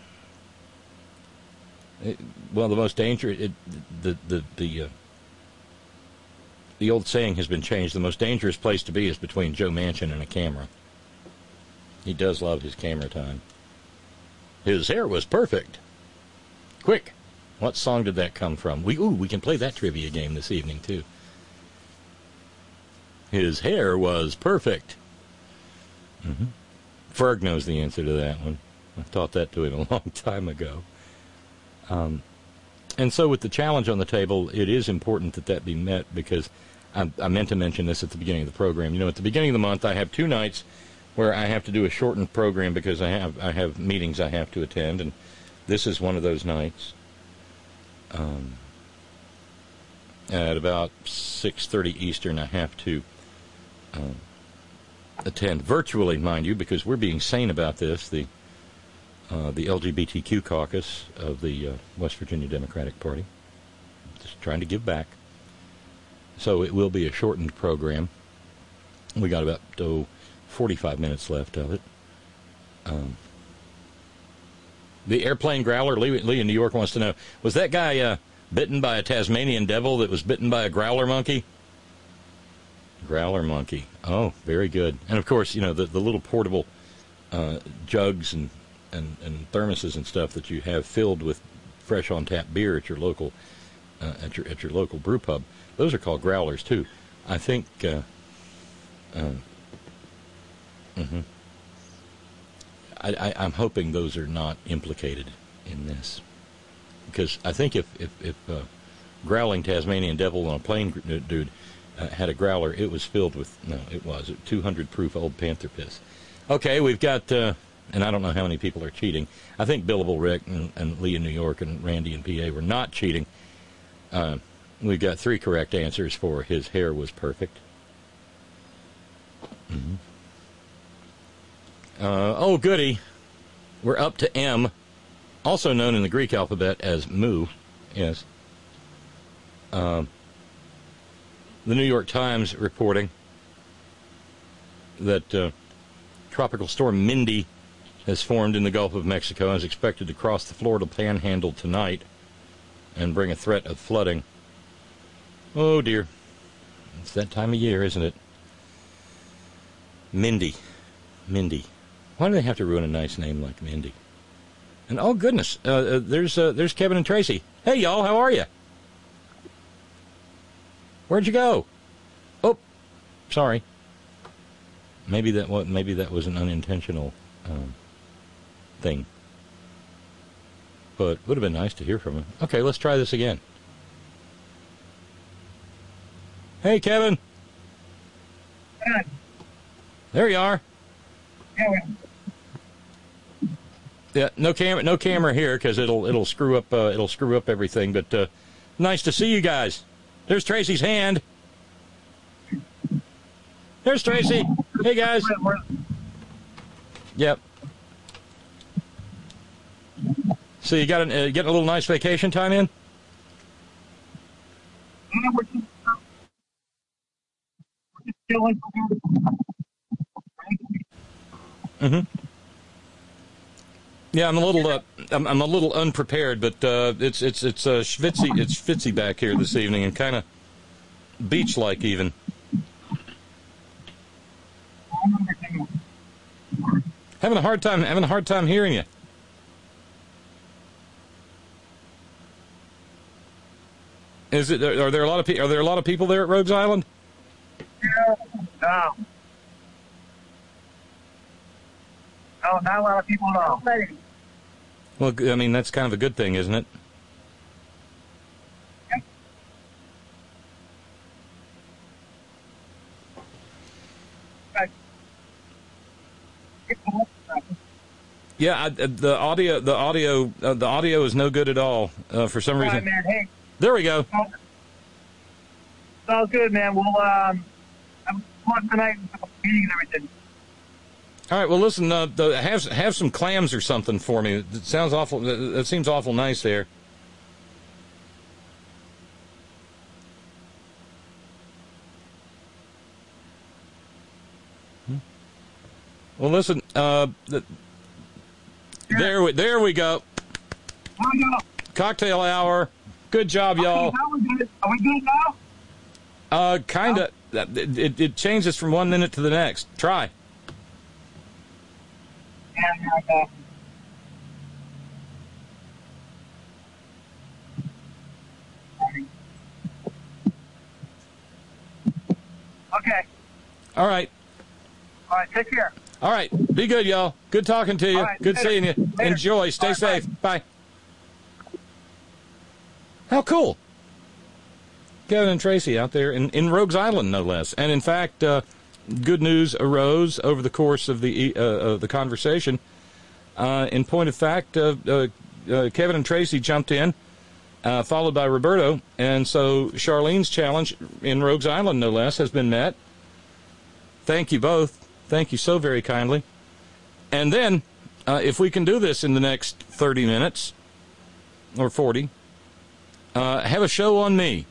It, well, the most dangerous, it, the the the uh, the old saying has been changed. The most dangerous place to be is between Joe Manchin and a camera. He does love his camera time. His hair was perfect. Quick, what song did that come from? We ooh, we can play that trivia game this evening too. His hair was perfect. Mm-hmm. Ferg knows the answer to that one. I taught that to him a long time ago. Um, and so with the challenge on the table, it is important that that be met, because I, I meant to mention this at the beginning of the program. You know, at the beginning of the month, I have two nights where I have to do a shortened program because I have I have meetings I have to attend, and this is one of those nights. Um, at about six thirty Eastern, I have to Uh, attend virtually, mind you, because we're being sane about this. The uh, the L G B T Q caucus of the uh, West Virginia Democratic Party, just trying to give back. So it will be a shortened program. We got about oh, forty-five minutes left of it. Um, the airplane growler, Lee, Lee in New York wants to know, was that guy uh, bitten by a Tasmanian devil that was bitten by a growler monkey? Growler monkey. Oh, very good. And, of course, you know, the, the little portable uh, jugs and, and, and thermoses and stuff that you have filled with fresh on tap beer at your local uh, at your at your local brew pub. Those are called growlers too. I think. Uh, uh, mm-hmm. I, I, I'm hoping those are not implicated in this, because I think if if, if uh, growling Tasmanian Devil on a Plain dude uh, had a growler, it was filled with no, it was two hundred proof Old Panther piss. Okay, we've got, uh, and I don't know how many people are cheating. I think Billable Rick and, and Lee in New York and Randy in P A were not cheating. Uh, we've got three correct answers for his hair was perfect. Mm-hmm. Uh, oh, goody. We're up to M, also known in the Greek alphabet as Mu. Yes. Uh, the New York Times reporting that uh, Tropical Storm Mindy has formed in the Gulf of Mexico and is expected to cross the Florida Panhandle tonight and bring a threat of flooding. Oh, dear. It's that time of year, isn't it? Mindy. Mindy. Why do they have to ruin a nice name like Mindy? And oh goodness, uh, uh, there's uh, there's Kevin and Tracy. Hey y'all, how are you? Where'd you go? Oh, sorry. Maybe that was maybe that was an unintentional um, thing. But would have been nice to hear from him. Okay, let's try this again. Hey Kevin. Good. There you are. Kevin. Yeah, no camera, no camera here because it'll it'll screw up uh, it'll screw up everything. But uh, nice to see you guys. There's Tracy's hand. There's Tracy. Hey guys. Yep. So you got an, uh, getting a little nice vacation time in? Yeah, we're just, uh, we're just chilling. Mm-hmm. Yeah, I'm a little, uh, I'm, I'm a little unprepared, but uh, it's it's it's uh, schwitzy, it's schwitzy back here this evening, and kind of beach-like even. Having a hard time, having a hard time hearing you. Is it? Are there a lot of pe- Are there a lot of people there at Rogues Island? Yeah, no. No, not a lot of people at all. Well, I mean, that's kind of a good thing, isn't it? Yeah, I, the audio, the audio, uh, the audio is no good at all uh, for some reason. All right, man. Hey, there we go. it's all good, man. We'll um, have fun tonight and meeting and everything. All right. Well, listen. Uh, the, have have some clams or something for me. It sounds awful. That seems awful nice there. Well, listen. Uh, the, Yeah. there we there we go. Here we go. Cocktail hour. Good job, y'all. Okay, now we're good. Are we good now? Uh, kind of. It, it, it changes from one minute to the next. Try. Yeah, yeah, yeah. Okay. All right. All right. Take care. All right. Be good, y'all. Good talking to you. All right, Good later. seeing you. Later. Enjoy. Stay All right, safe. Bye. How cool. Kevin and Tracy out there in, in Rogues Island, no less. And, in fact, uh, good news arose over the course of the uh, uh, the conversation. Uh, in point of fact, uh, uh, uh, Kevin and Tracy jumped in, uh, followed by Roberto. And so Charlene's challenge in Rogues Island, no less, has been met. Thank you both. Thank you so very kindly. And then, uh, if we can do this in the next thirty minutes, or forty, uh, have a show on me,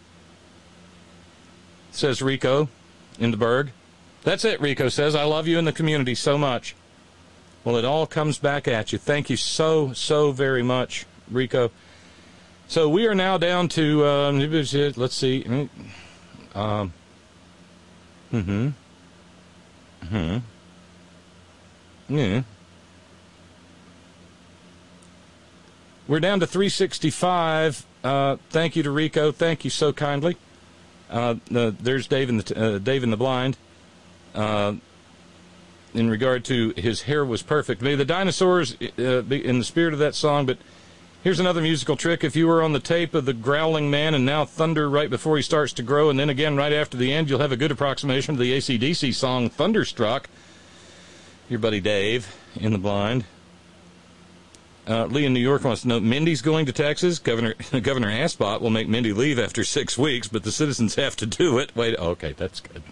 says Rico in the Berg. That's it, Rico says. I love you and the community so much. Well, it all comes back at you. Thank you so, so very much, Rico. So we are now down to, um, let's see. Um, mm-hmm. Hmm. Yeah. We're down to three sixty-five. Uh, thank you to Rico. Thank you so kindly. Uh, uh, there's Dave in the uh, Dave in the blind. Uh, in regard to his hair was perfect. Maybe the dinosaurs uh, in the spirit of that song, but here's another musical trick. If you were on the tape of the Growling Man and Now Thunder right before he starts to grow, and then again right after the end, you'll have a good approximation to the A C D C song Thunderstruck. Your buddy Dave in the blind. Uh, Lee in New York wants to know, Mindy's going to Texas. Governor Governor Aspot will make Mindy leave after six weeks, but the citizens have to do it. Wait, okay, that's good.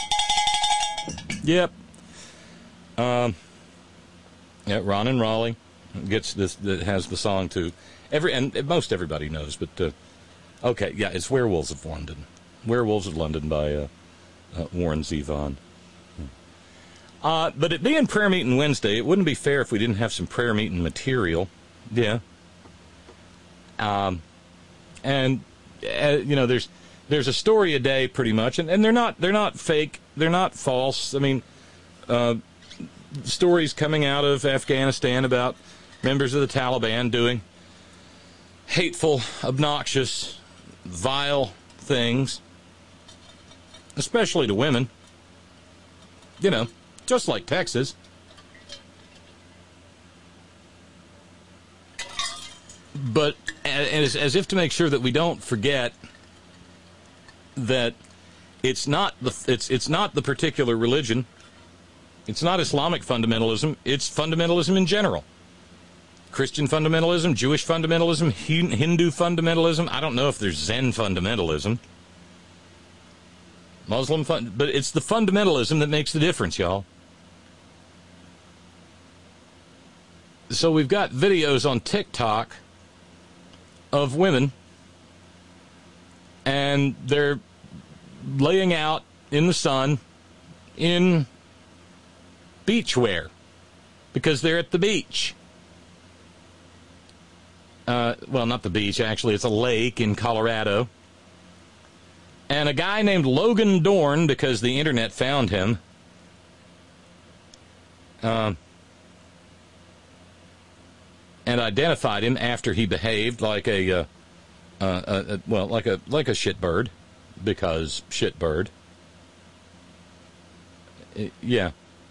Yep. Um, yeah, Ron and Raleigh gets this. That has the song too. Every and most everybody knows, but uh, okay, yeah, it's Werewolves of London. Werewolves of London by uh, uh, Warren Zevon. Uh, but it being prayer meeting Wednesday, it wouldn't be fair if we didn't have some prayer meeting material. Yeah. Um, and uh, you know, there's there's a story a day pretty much, and, and they're not they're not fake, they're not false. I mean, uh, stories coming out of Afghanistan about members of the Taliban doing hateful, obnoxious, vile things, especially to women. You know. Just like Texas. But as, as if to make sure that we don't forget that it's not the it's it's not the particular religion. It's not Islamic fundamentalism. It's fundamentalism in general. Christian fundamentalism, Jewish fundamentalism, Hindu fundamentalism. I don't know if there's Zen fundamentalism. Muslim fun, but it's the fundamentalism that makes the difference, y'all. So we've got videos on TikTok of women, and they're laying out in the sun in beach wear because they're at the beach. Uh, well, not the beach, actually. It's a lake in Colorado. And a guy named Logan Dorn, because the internet found him, uh, and identified him after he behaved like a, uh, uh, uh, well, like a like a shitbird, because shitbird. Uh, yeah.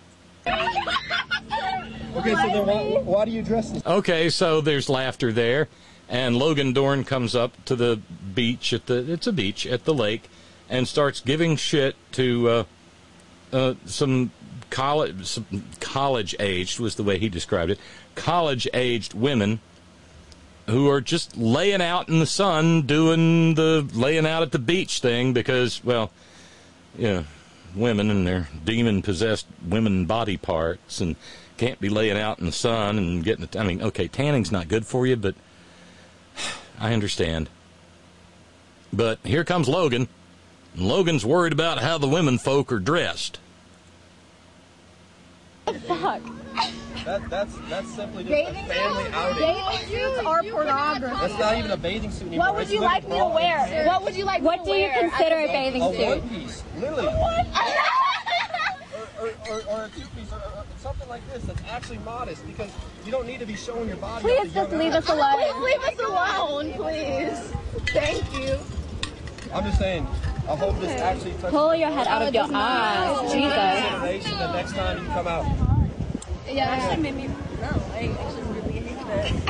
Okay, so then why, why do you dress this? Okay, so there's laughter there, and Logan Dorn comes up to the beach at the it's a beach at the lake, and starts giving shit to uh, uh, some college some college aged was the way he described it, college aged women who are just laying out in the sun doing the laying out at the beach thing because, well, you know, women and their demon possessed women body parts and can't be laying out in the sun and getting it. I mean, okay, tanning's not good for you, but I understand. But here comes Logan. And Logan's worried about how the women folk are dressed. What the fuck? That, that's that's simply just Bathing a family suits? outing. Bathing suits are pornography. That's not even a bathing suit anymore. What would you like me to wear? What would you like What me to do you wear? consider a bathing A suit? one piece, literally. What? or, or, or a two piece, or, or something like this that's actually modest because you don't need to be showing your body. Please just leave us alone. Please leave us alone, please. Thank you. I'm just saying. I hope this actually touches. Pull your head out of your eyes. Jesus. Consideration the next time you come out. Yeah, that actually made me. No, I actually really hate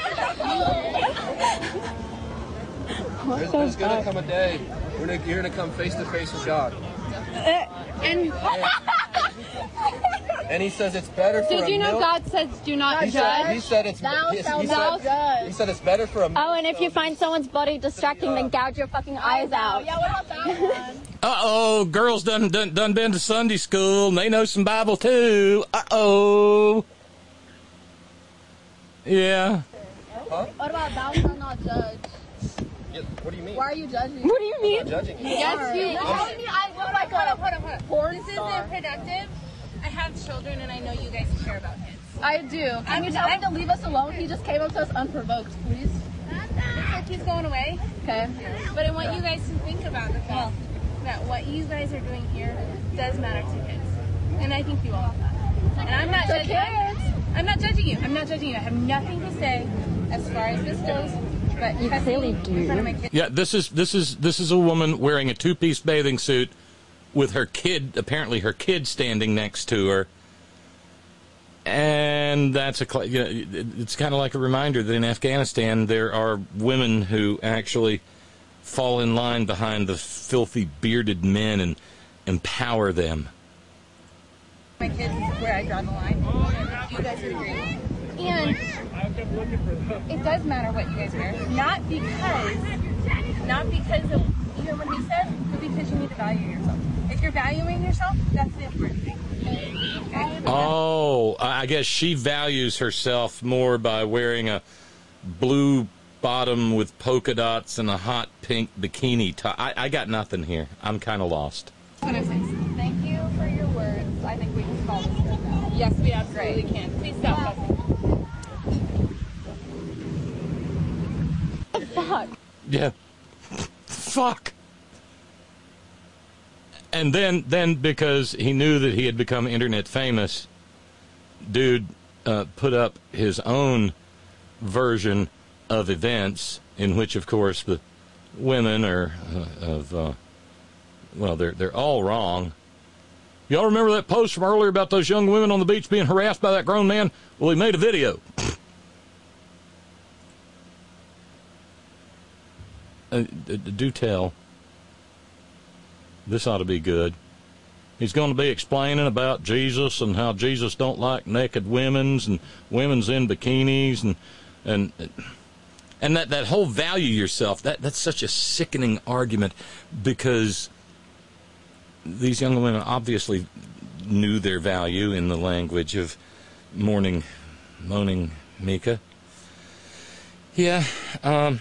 that. There's, there's gonna come a day when you're gonna come face to face with God. And And he says it's better for did a you know milk- God says do not He said, he judge? said it's Thou he, shalt he not said, judge. he said it's better for a Oh, and if you find someone's body distracting, then gouge your fucking eyes out. Yeah, what about that one? Uh-oh, girls done, done done been to Sunday school, and they know some Bible too. Uh-oh. Yeah. Huh? What about thou shalt not judge? Yeah, what do you mean? Why are you judging? What do you I'm mean? not judging you. Yes, you. You're telling me I look like a Hold on, hold on. porn This star. isn't productive. I have children, and I know you guys care about kids. I do. Can I'm- you tell him I'm- to leave us alone? He just came up to us unprovoked, please. Looks like he's going away. Okay. But I want you guys to think about the fact that what you guys are doing here does matter to kids. And I think you all know that. And I'm not To judging. kids. I'm not judging you. I'm not judging you. I have nothing to say as far as this goes. But you clearly do. In front of my kids. Yeah, this is this is this is a woman wearing a two-piece bathing suit with her kid, apparently her kid, standing next to her. And that's a, you know, it's kind of like a reminder that in Afghanistan there are women who actually fall in line behind the filthy bearded men and empower them. My kids is where I draw the line. You guys would agree. And it does matter what you guys wear. Not because, not because of, you know what he says, but because you need to value yourself. If you're valuing yourself, that's the important thing. Okay? Oh, I guess she values herself more by wearing a blue bottom with polka dots and a hot pink bikini top. I, I got nothing here. I'm kind of lost. Thank you for your words. I think we can call this good now. Yes, we absolutely can. Please stop fussing. Fuck. Yeah. Fuck. And then, then because he knew that he had become internet famous, dude uh, put up his own version of events in which, of course, the women are uh, of uh, well, they're they're all wrong. Y'all remember that post from earlier about those young women on the beach being harassed by that grown man? Well, he made a video. uh, do tell. This ought to be good. He's going to be explaining about Jesus and how Jesus don't like naked women's and women's in bikinis and and and that, that whole value yourself. That that's such a sickening argument because these young women obviously knew their value in the language of mourning, moaning Mika. Yeah. Um,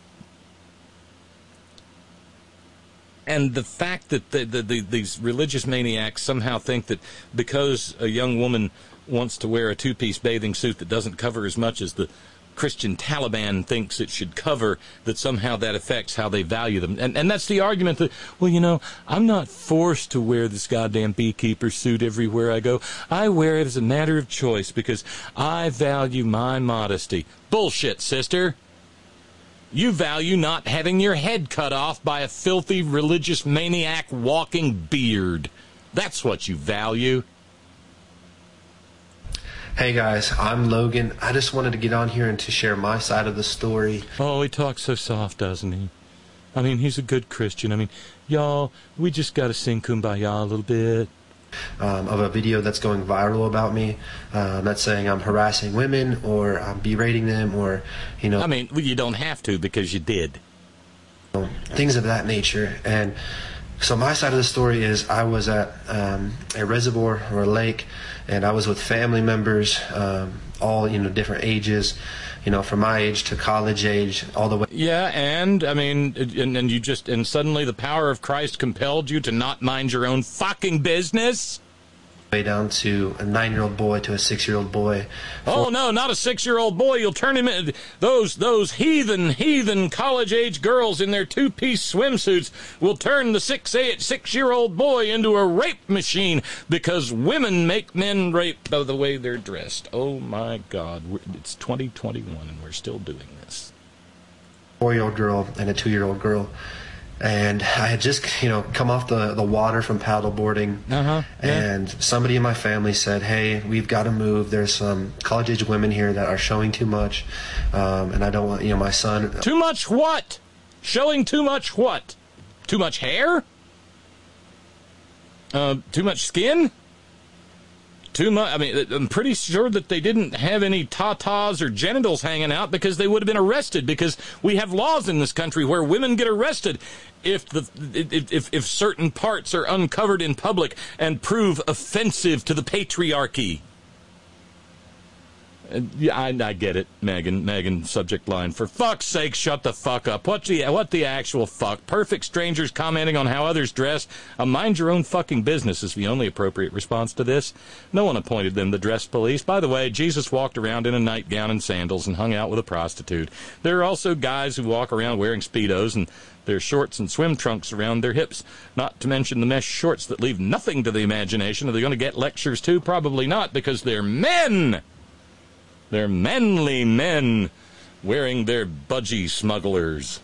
And the fact that the, the, the, these religious maniacs somehow think that because a young woman wants to wear a two-piece bathing suit that doesn't cover as much as the Christian Taliban thinks it should cover, that somehow that affects how they value them. And, and that's the argument that, well, you know, I'm not forced to wear this goddamn beekeeper suit everywhere I go. I wear it as a matter of choice because I value my modesty. Bullshit, sister. You value not having your head cut off by a filthy religious maniac walking beard. That's what you value. Hey guys, I'm Logan. I just wanted to get on here and to share my side of the story. Oh, he talks so soft, doesn't he? I mean, he's a good Christian. I mean, y'all, we just got to sing Kumbaya a little bit. Um, of a video that's going viral about me. Uh, that's saying I'm harassing women or I'm berating them or, you know. I mean, well, you don't have to because you did. Things of that nature. And so my side of the story is I was at um, a reservoir or a lake and I was with family members, um, all, you know, different ages. You know, from my age to college age, all the way. Yeah, and, I mean, and, and you just, and suddenly the power of Christ compelled you to not mind your own fucking business? Way down to a nine-year-old boy to a six-year-old boy. Oh, no, not a six-year-old boy. You'll turn him in. Those, those heathen, heathen college-age girls in their two-piece swimsuits will turn the six, eight, six-year-old boy into a rape machine because women make men rape by the way they're dressed. Oh, my God. It's twenty twenty-one, and we're still doing this. Four-year-old girl and a two-year-old girl. And I had just, you know, come off the, the water from paddleboarding. Uh-huh. Yeah. And somebody in my family said, hey, we've got to move. There's some college-age women here that are showing too much. Um, and I don't want, you know, my son... Too much what? Showing too much what? Too much hair? Uh, too much skin? Too much. I mean, I'm pretty sure that they didn't have any tatas or genitals hanging out because they would have been arrested. Because we have laws in this country where women get arrested if the if if, if certain parts are uncovered in public and prove offensive to the patriarchy. Uh, yeah, I, I get it, Megan. Megan, subject line. For fuck's sake, shut the fuck up. What's the, what the actual fuck? Perfect strangers commenting on how others dress. A mind your own fucking business is the only appropriate response to this. No one appointed them the dress police. By the way, Jesus walked around in a nightgown and sandals and hung out with a prostitute. There are also guys who walk around wearing Speedos and their shorts and swim trunks around their hips. Not to mention the mesh shorts that leave nothing to the imagination. Are they going to get lectures too? Probably not, because they're men. They're manly men wearing their budgie smugglers.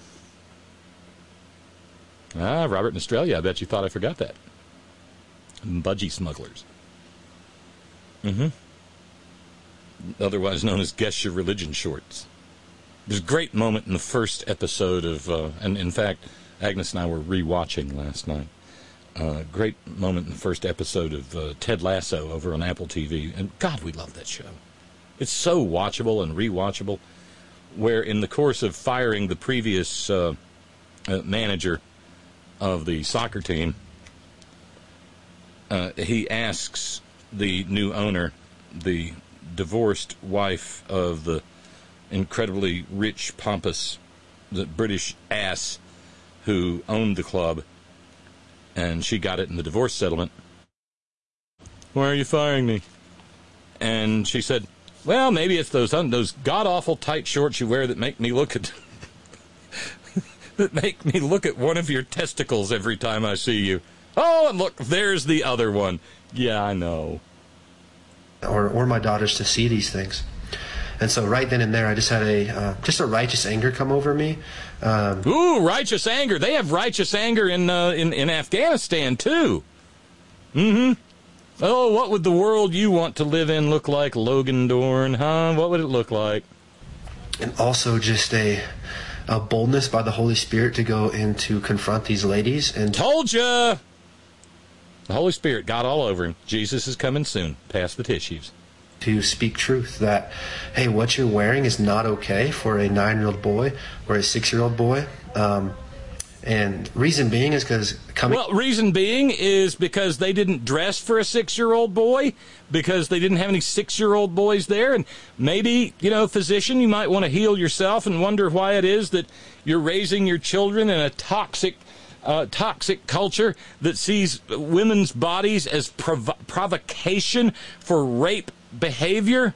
Ah, Robert in Australia, I bet you thought I forgot that. Budgie smugglers. Mm-hmm. Otherwise known as Guess Your Religion shorts. There's a great moment in the first episode of, uh, and in fact, Agnes and I were re-watching last night. Uh, great moment in the first episode of uh, Ted Lasso over on Apple T V. And God, we love that show. It's so watchable and re-watchable, where in the course of firing the previous uh, uh, manager of the soccer team, uh, he asks the new owner, the divorced wife of the incredibly rich, pompous, the British ass who owned the club, and she got it in the divorce settlement. Why are you firing me? And she said, well, maybe it's those those god-awful tight shorts you wear that make me look at that make me look at one of your testicles every time I see you. Oh, and look, there's the other one. Yeah, I know. Or, or my daughters to see these things. And so right then and there, I just had a uh, just a righteous anger come over me. Um, Ooh, righteous anger. They have righteous anger in, uh, in, in Afghanistan, too. Mm-hmm. Oh, what would the world you want to live in look like, Logan Dorn, huh? What would it look like? And also just a, a boldness by the Holy Spirit to go and to confront these ladies. And Told ya! The Holy Spirit got all over him. Jesus is coming soon. Pass the tissues. To speak truth that, hey, what you're wearing is not okay for a nine-year-old boy or a six-year-old boy. Um, and reason being is because coming... Well, reason being is because they didn't dress for a six-year-old boy, because they didn't have any six-year-old boys there, and maybe, you know, physician, you might want to heal yourself and wonder why it is that you're raising your children in a toxic Uh, toxic culture that sees women's bodies as prov- provocation for rape behavior.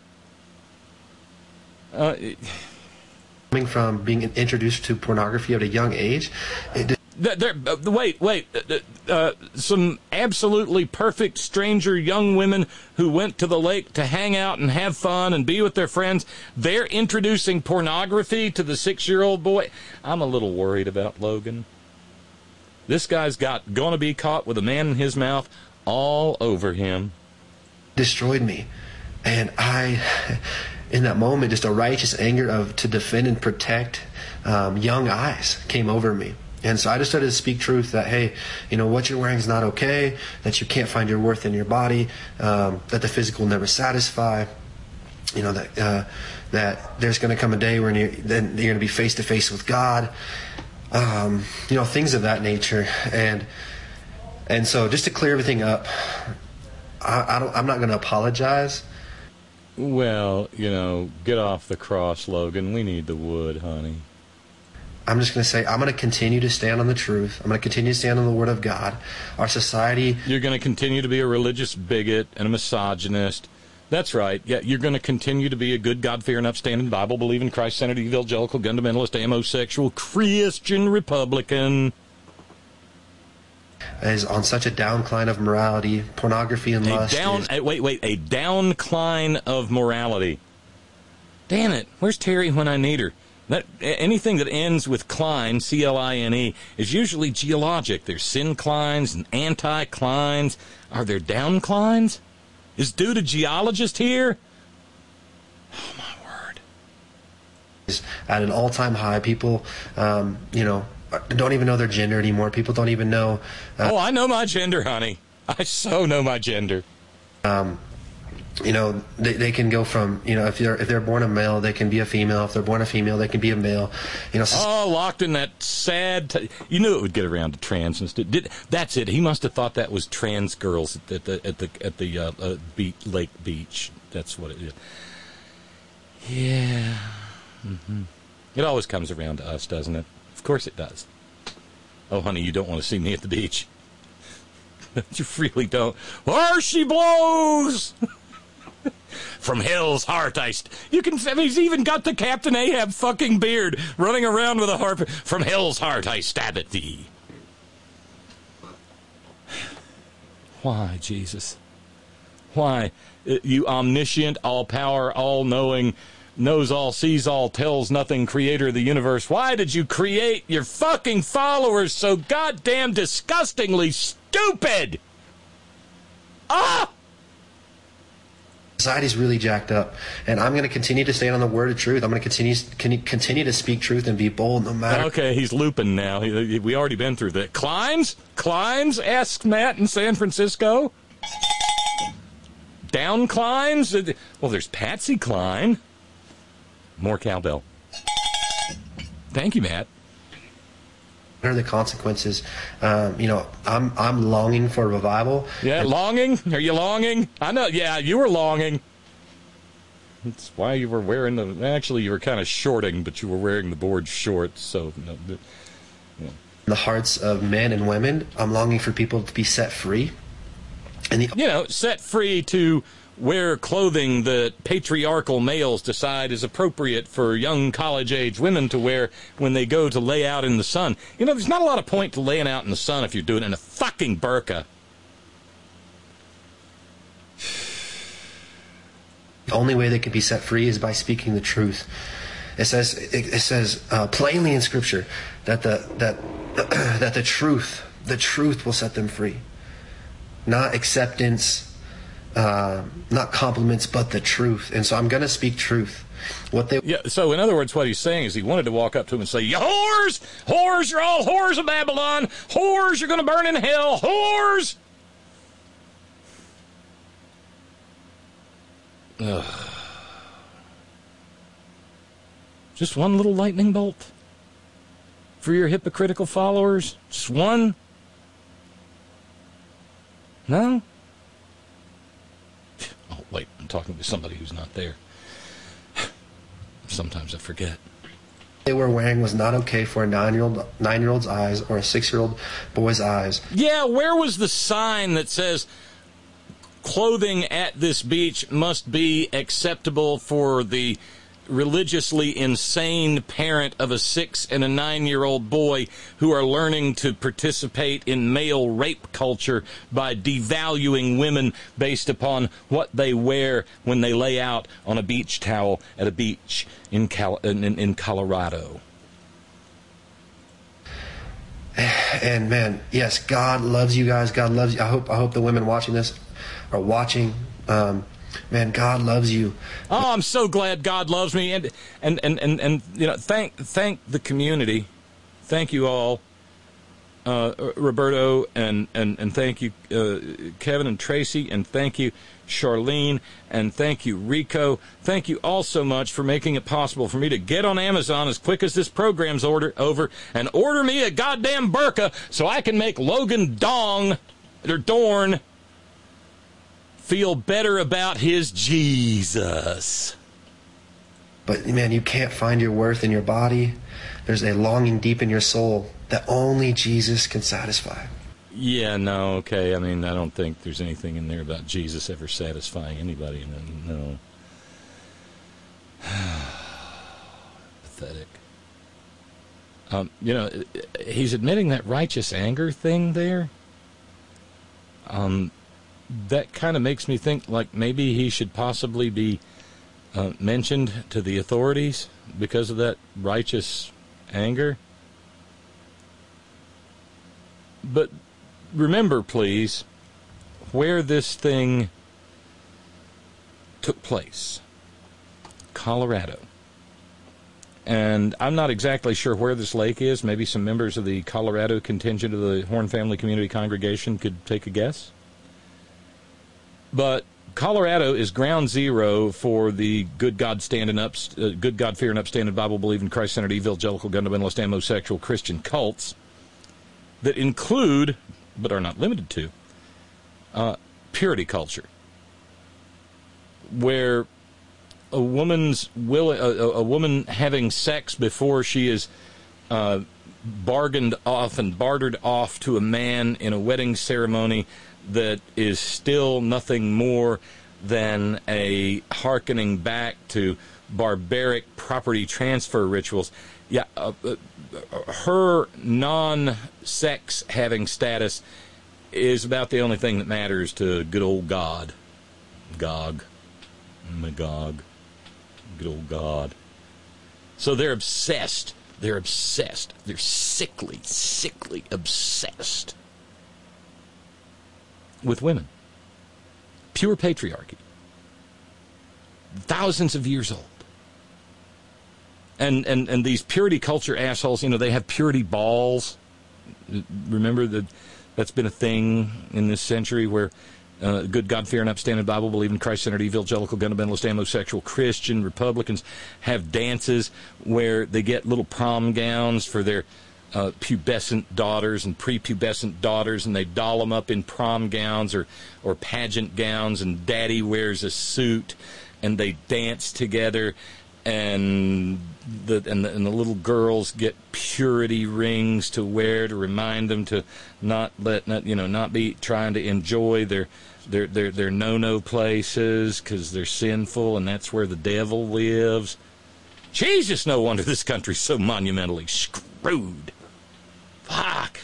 Uh, Coming from being introduced to pornography at a young age. It there, uh, wait, wait. Uh, uh, some absolutely perfect stranger young women who went to the lake to hang out and have fun and be with their friends. They're introducing pornography to the six-year-old boy. I'm a little worried about Logan. This guy's got gonna be caught with a man in his mouth all over him. Destroyed me. And I, in that moment, just a righteous anger of to defend and protect um, young eyes came over me. And so I just started to speak truth that, hey, you know, what you're wearing is not okay, that you can't find your worth in your body, um, that the physical will never satisfy, you know, that uh, that there's going to come a day when you're, then you're going to be face to face with God. Um, you know, things of that nature. And and so just to clear everything up, I, I don't, I'm not going to apologize. Well, you know, get off the cross, Logan. We need the wood, honey. I'm just going to say I'm going to continue to stand on the truth. I'm going to continue to stand on the Word of God. Our society... You're going to continue to be a religious bigot and a misogynist. That's right. Yeah, you're going to continue to be a good, God-fearing, upstanding, Bible-believing, Christ-centered, evangelical, fundamentalist, homosexual, Christian Republican. Is on such a downcline of morality, pornography, and a lust. Down, is... a, wait, wait, a downcline of morality. Damn it, where's Terry when I need her? That anything that ends with cline, C L I N E, is usually geologic. There's synclines and anticlines. Are there downclines? Is dude a geologist here? Oh, my word. Is at an all-time high. People, um, you know, don't even know their gender anymore. People don't even know. Uh, oh, I know my gender, honey. I so know my gender. Um, you know, they, they can go from, you know, if they're if they're born a male, they can be a female. If they're born a female, they can be a male. You know. So oh, locked in that sad. T- you knew it would get around to trans and st- did. That's it. He must have thought that was trans girls at the at the at the uh, uh, beach, Lake Beach. That's what it is. Yeah. Mm-hmm. It always comes around to us, doesn't it? Of course it does. Oh, honey, you don't want to see me at the beach. You really don't. There she blows. From hell's heart, I st- you can. He's even got the Captain Ahab fucking beard, running around with a harp. From hell's heart, I stab at thee. Why, Jesus? Why? you omniscient, all-power, all-knowing, knows all, sees all, tells nothing, creator of the universe. Why did you create your fucking followers so goddamn disgustingly stupid? Ah! Society's really jacked up, and I'm going to continue to stand on the word of truth. I'm going to continue continue to speak truth and be bold no matter. Okay, he's looping now. He, we already been through that. Climbs? Climbs? Asked Matt in San Francisco. Down climbs? Well, there's Patsy Cline. More cowbell. Thank you, Matt. What are the consequences? Um, you know, I'm I'm longing for revival. Yeah, longing? Are you longing? I know. Yeah, you were longing. That's why you were wearing the. Actually, you were kind of shorting, but you were wearing the board shorts. So, you know, the, yeah. The hearts of men and women. I'm longing for people to be set free. And the, you know, set free to wear clothing that patriarchal males decide is appropriate for young college-age women to wear when they go to lay out in the sun. You know, there's not a lot of point to laying out in the sun if you're doing it in a fucking burqa. The only way they can be set free is by speaking the truth. It says it, it says uh, plainly in Scripture that the that that the truth the truth will set them free, not acceptance. Uh, not compliments, but the truth. And so I'm going to speak truth. What they yeah. So in other words, what he's saying is he wanted to walk up to him and say, "You whores, whores, you're all whores of Babylon. Whores, you're going to burn in hell. Whores." Ugh. Just one little lightning bolt for your hypocritical followers. Just one. No. Oh, wait, I'm talking to somebody who's not there. Sometimes I forget. They were wearing was not okay for a nine-year-old, nine-year-old's eyes or a six-year-old boy's eyes. Yeah, where was the sign that says clothing at this beach must be acceptable for the religiously insane parent of a six and a nine-year-old boy who are learning to participate in male rape culture by devaluing women based upon what they wear when they lay out on a beach towel at a beach in Cal- in, in Colorado. And man, yes, God loves you guys. God loves you. I hope I hope the women watching this are watching. Um, Man, God loves you. Oh, I'm so glad God loves me, and and and and, and you know, thank thank the community, thank you all, uh, Roberto, and and and thank you, uh, Kevin and Tracy, and thank you, Charlene, and thank you, Rico. Thank you all so much for making it possible for me to get on Amazon as quick as this program's order over and order me a goddamn burqa so I can make Logan Dong or Dorn feel better about his Jesus. But man, you can't find your worth in your body. There's a longing deep in your soul that only Jesus can satisfy. Yeah, no, okay. I mean, I don't think there's anything in there about Jesus ever satisfying anybody. No. Pathetic. Um, you know, he's admitting that righteous anger thing there. Um, that kind of makes me think like maybe he should possibly be uh, mentioned to the authorities because of that righteous anger. But remember, please, where this thing took place. Colorado. And I'm not exactly sure where this lake is. Maybe some members of the Colorado contingent of the Horn Family Community Congregation could take a guess. But Colorado is ground zero for the good God standing up, uh, good God fearing, upstanding, Bible believing, Christ centered, evangelical, fundamentalist, and homosexual Christian cults that include, but are not limited to, uh, purity culture, where a woman's will, a, a woman having sex before she is uh, bargained off and bartered off to a man in a wedding ceremony that is still nothing more than a hearkening back to barbaric property transfer rituals. Yeah, uh, uh, her non-sex having status is about the only thing that matters to good old God. Gog. Magog. Good old God. So they're obsessed. They're obsessed. They're sickly, sickly obsessed with women. Pure patriarchy. Thousands of years old. And, and, and these purity culture assholes, you know, they have purity balls. Remember that that's been a thing in this century where uh, good, God-fearing, upstanding, Bible-believing, Christ-centered, evangelical, fundamentalist, homosexual, Christian, Republicans have dances where they get little prom gowns for their uh, pubescent daughters and prepubescent daughters, and they doll them up in prom gowns or, or pageant gowns, and daddy wears a suit, and they dance together, and the and the, and the little girls get purity rings to wear to remind them to not let not you know not be trying to enjoy their their their, their no-no places because they're sinful, and that's where the devil lives. Jesus, no wonder this country's so monumentally screwed. Fuck.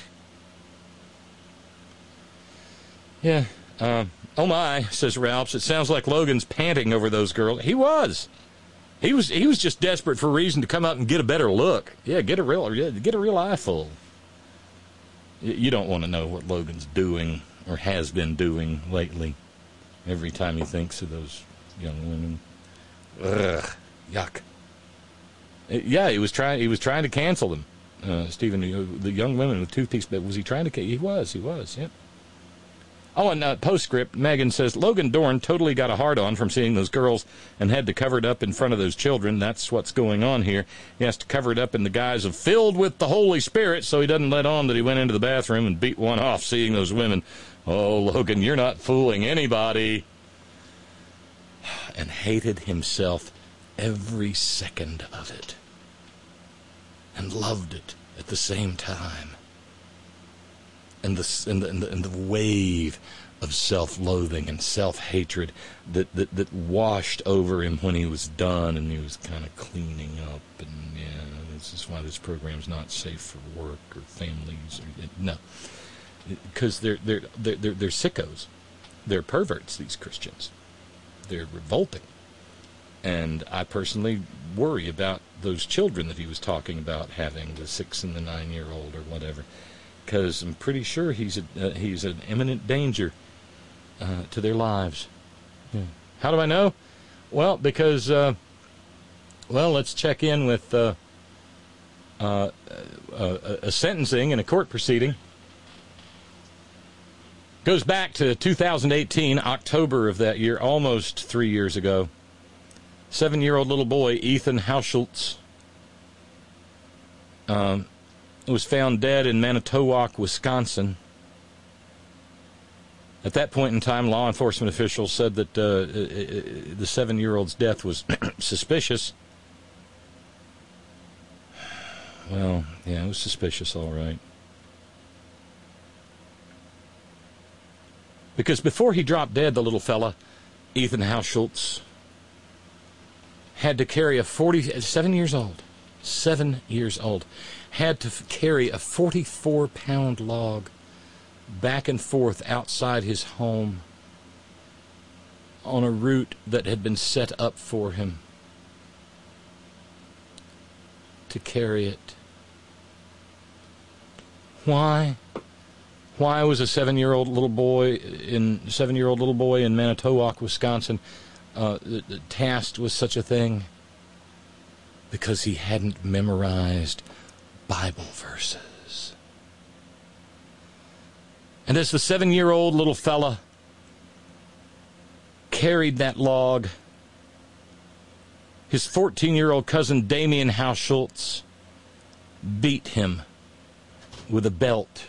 Yeah. Uh, oh my, says Ralphs. It sounds like Logan's panting over those girls. He was. He was he was just desperate for a reason to come out and get a better look. Yeah, get a real get a real eyeful. You don't want to know what Logan's doing or has been doing lately. Every time he thinks of those young women, ugh, yuck. Yeah, he was trying. He was trying to cancel them, uh, Stephen. The young women with toothpicks. But was he trying to? He was. He was. Yep. Oh, and uh, postscript, Megan says, Logan Dorn totally got a hard-on from seeing those girls and had to cover it up in front of those children. That's what's going on here. He has to cover it up in the guise of filled with the Holy Spirit so he doesn't let on that he went into the bathroom and beat one off seeing those women. Oh, Logan, you're not fooling anybody. And hated himself every second of it. And loved it at the same time. And the, and, the, and, the, and the wave of self-loathing and self-hatred that, that, that washed over him when he was done and he was kind of cleaning up. And, yeah, this is why this program's not safe for work or families. Or, no. Because they're, they're, they're, they're, they're sickos. They're perverts, these Christians. They're revolting. And I personally worry about those children that he was talking about having, the six and the nine-year-old or whatever. Because I'm pretty sure he's a, uh, he's an imminent danger uh, to their lives. Yeah. How do I know? Well, because, uh, well, let's check in with uh, uh, uh, a sentencing in a court proceeding. Goes back to two thousand eighteen, October of that year, almost three years ago. Seven-year-old little boy, Ethan Hauschultz, um, was found dead in Manitowoc, Wisconsin. At that point in time, law enforcement officials said that uh, the seven-year-old's death was suspicious. Well, yeah, it was suspicious, all right. Because before he dropped dead, the little fella, Ethan Hauschultz, had to carry a forty, seven years old, seven years old, had to f- carry a forty-four pound log back and forth outside his home on a route that had been set up for him to carry it. Why? Why was a seven-year-old little boy in seven-year-old little boy in Manitowoc, Wisconsin, uh, tasked with such a thing? Because he hadn't memorized Bible verses. And as the seven-year-old little fella carried that log, his fourteen-year-old cousin Damien Hauschultz beat him with a belt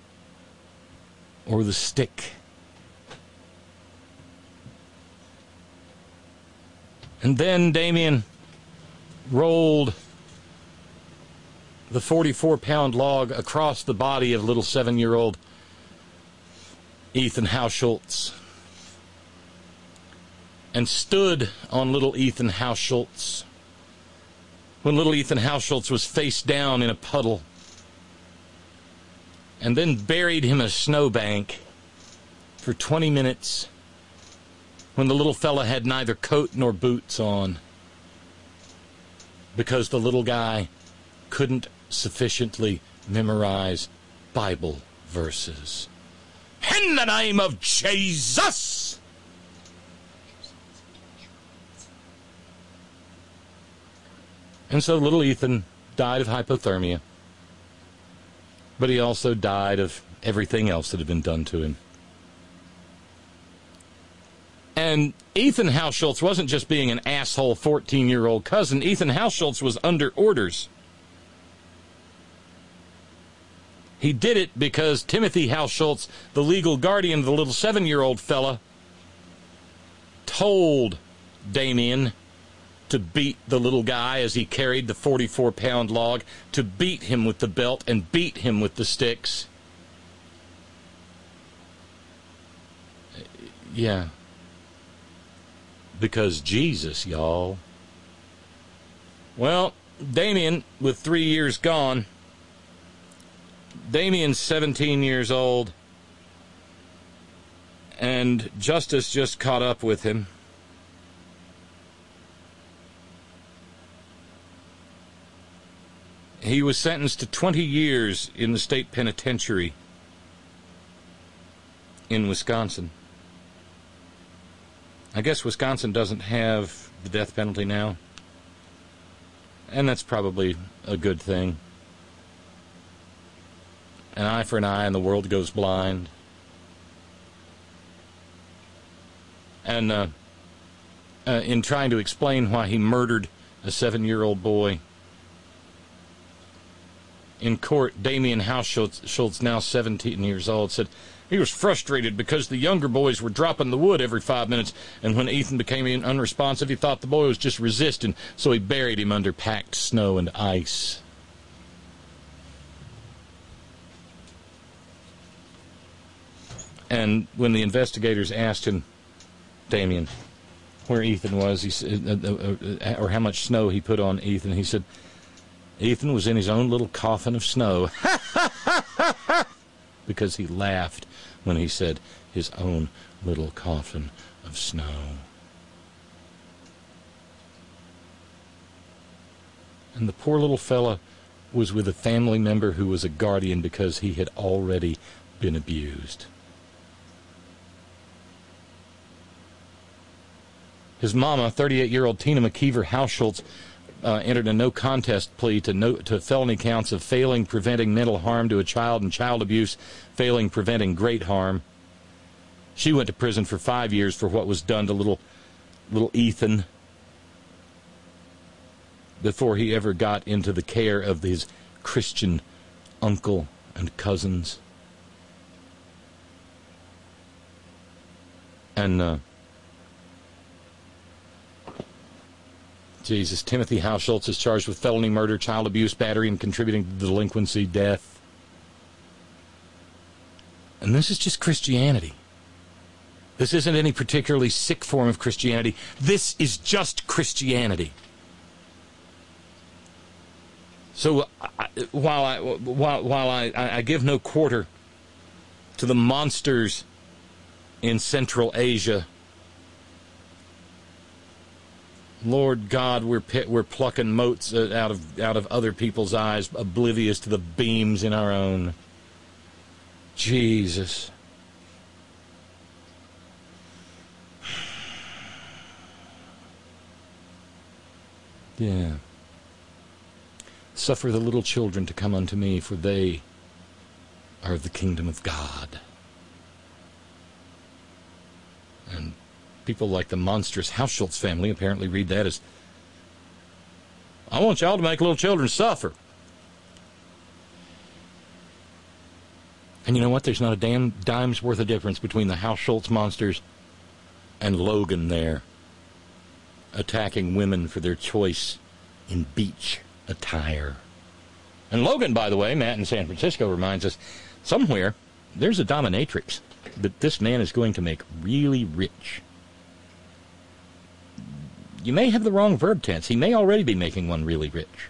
or with a stick. And then Damien rolled the forty-four pound log across the body of little seven-year-old Ethan Hauschultz and stood on little Ethan Hauschultz when little Ethan Hauschultz was face down in a puddle, and then buried him in a snowbank for twenty minutes when the little fella had neither coat nor boots on, because the little guy couldn't sufficiently memorize Bible verses. In the name of Jesus! And so little Ethan died of hypothermia, but he also died of everything else that had been done to him. And Ethan Hausschultz wasn't just being an asshole fourteen-year-old cousin. Ethan Hausschultz was under orders. He did it because Timothy Hausschultz, the legal guardian of the little seven-year-old fella, told Damien to beat the little guy as he carried the forty-four pound log, to beat him with the belt and beat him with the sticks. Yeah. Because Jesus, y'all. Well, Damien, with three years gone, Damien's seventeen years old, and justice just caught up with him. He was sentenced to twenty years in the state penitentiary in Wisconsin. I guess Wisconsin doesn't have the death penalty now, and that's probably a good thing. An eye for an eye and the world goes blind. And uh, uh, in trying to explain why he murdered a seven-year-old boy, in court, Damien Hausschultz, now seventeen years old, said he was frustrated because the younger boys were dropping the wood every five minutes, and when Ethan became unresponsive, he thought the boy was just resisting, so he buried him under packed snow and ice. And when the investigators asked him, Damien, where Ethan was, he said, uh, uh, or how much snow he put on Ethan, he said, Ethan was in his own little coffin of snow. Because he laughed when he said his own little coffin of snow. And the poor little fella was with a family member who was a guardian because he had already been abused. His mama, thirty-eight-year-old Tina McKeever Hausschultz, Uh, entered a no-contest plea to, no, to felony counts of failing preventing mental harm to a child and child abuse, failing preventing great harm. She went to prison for five years for what was done to little, little Ethan before he ever got into the care of his Christian uncle and cousins. And, uh, Jesus, Timothy Hausschultz is charged with felony murder, child abuse, battery, and contributing to delinquency, death. And this is just Christianity. This isn't any particularly sick form of Christianity. This is just Christianity. So I, while I while while I, I give no quarter to the monsters in Central Asia, Lord God, we're we're plucking motes out of out of other people's eyes, oblivious to the beams in our own. Jesus. Yeah. Suffer the little children to come unto me, for they are of the kingdom of God. And people like the monstrous Hausschultz family apparently read that as, I want y'all to make little children suffer. And you know what? There's not a damn dime's worth of difference between the Hausschultz monsters and Logan there, attacking women for their choice in beach attire. And Logan, by the way, Matt in San Francisco reminds us, somewhere there's a dominatrix that this man is going to make really rich. You may have the wrong verb tense. He may already be making one really rich.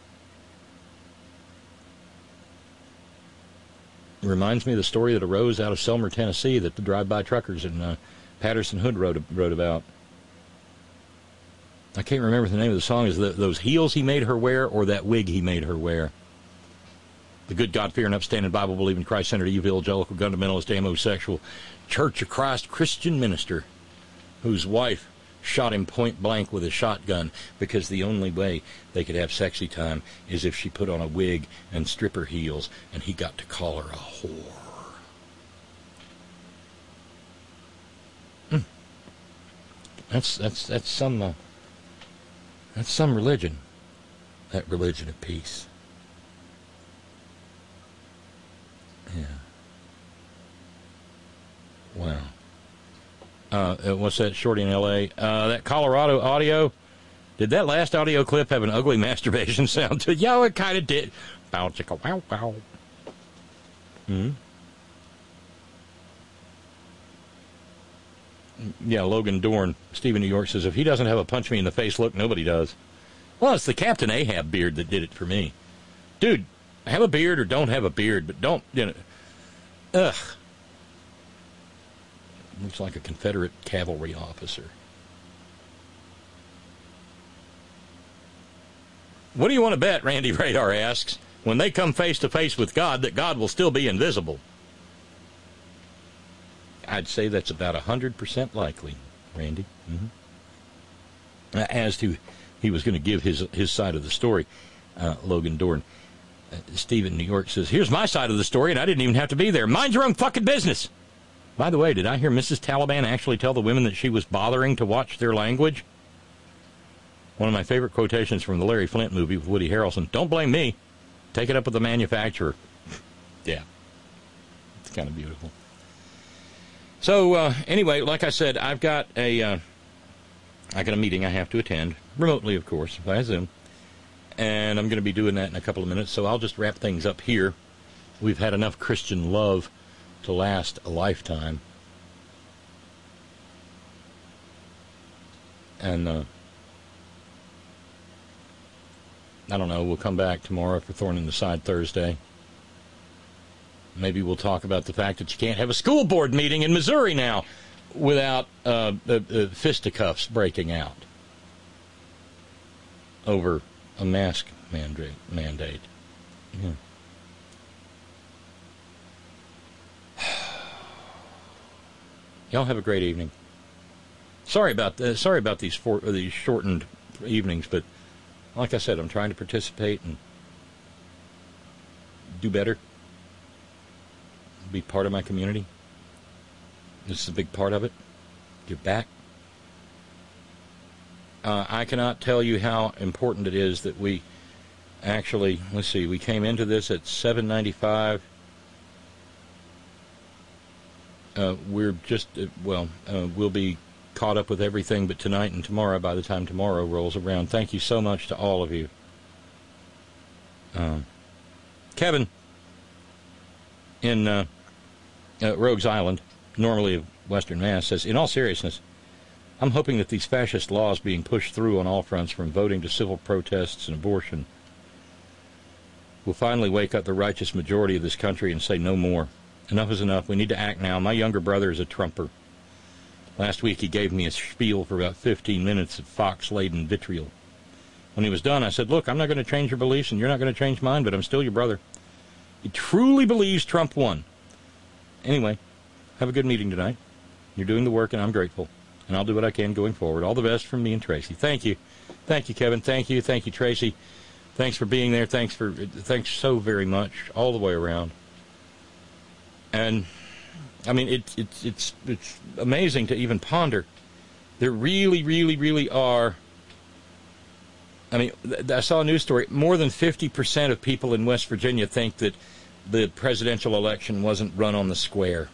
It reminds me of the story that arose out of Selmer, Tennessee, that the drive-by truckers in uh, Patterson Hood wrote, wrote about. I can't remember the name of the song. Is the, those heels he made her wear or that wig he made her wear? The good, God-fearing, upstanding, Bible-believing, Christ-centered, evangelical, fundamentalist, homosexual, Church of Christ Christian minister whose wife shot him point blank with a shotgun because the only way they could have sexy time is if she put on a wig and stripper heels, and he got to call her a whore. Mm. That's that's that's some uh, that's some religion. That religion of peace. Yeah. Wow. Uh, what's that, Shorty in L A? Uh, that Colorado audio, did that last audio clip have an ugly masturbation sound to it? Yeah, it kind of did. Bow, chicka, wow, wow. Hmm? Yeah, Logan Dorn, Stephen New York says, if he doesn't have a punch me in the face look, nobody does. Well, it's the Captain Ahab beard that did it for me. Dude, have a beard or don't have a beard, but don't, you know, ugh. Looks like a Confederate cavalry officer. What do you want to bet, Randy Radar asks, when they come face to face with God, that God will still be invisible? I'd say that's about one hundred percent likely, Randy. Mm-hmm. As to, he was going to give his his side of the story, uh, Logan Dorn. Uh, Stephen, New York, says, here's my side of the story, and I didn't even have to be there. Mind your own fucking business. By the way, did I hear Missus Taliban actually tell the women that she was bothering to watch their language? One of my favorite quotations from the Larry Flint movie with Woody Harrelson. Don't blame me. Take it up with the manufacturer. Yeah. It's kind of beautiful. So, uh, anyway, like I said, I've got a, uh, I got a meeting I have to attend, remotely, of course, via Zoom. And I'm going to be doing that in a couple of minutes, so I'll just wrap things up here. We've had enough Christian love to last a lifetime. And uh, I don't know, we'll come back tomorrow for Thorn in the Side Thursday. Maybe we'll talk about the fact that you can't have a school board meeting in Missouri now without uh, uh, uh, fisticuffs breaking out over a mask mandate. mandate. Yeah. Y'all have a great evening. Sorry about uh, sorry about these four, uh, these shortened evenings, but like I said, I'm trying to participate and do better. Be part of my community. This is a big part of it. Give back. Uh, I cannot tell you how important it is that we actually, let's see, we came into this at seven ninety-five. Uh, we're just, uh, well, uh, we'll be caught up with everything but tonight and tomorrow by the time tomorrow rolls around. Thank you so much to all of you. Uh, Kevin in uh, uh, Rogues Island, normally of Western Mass, says, in all seriousness, I'm hoping that these fascist laws being pushed through on all fronts, from voting to civil protests and abortion, will finally wake up the righteous majority of this country and say no more. Enough is enough. We need to act now. My younger brother is a Trumper. Last week he gave me a spiel for about fifteen minutes of fox-laden vitriol. When he was done, I said, look, I'm not going to change your beliefs, and you're not going to change mine, but I'm still your brother. He truly believes Trump won. Anyway, have a good meeting tonight. You're doing the work, and I'm grateful. And I'll do what I can going forward. All the best from me and Tracy. Thank you. Thank you, Kevin. Thank you. Thank you, Tracy. Thanks for being there. Thanks for thanks so very much all the way around. And, I mean, it, it, it's it's amazing to even ponder. There really, really, really are. I mean, I saw a news story. More than fifty percent of people in West Virginia think that the presidential election wasn't run on the square.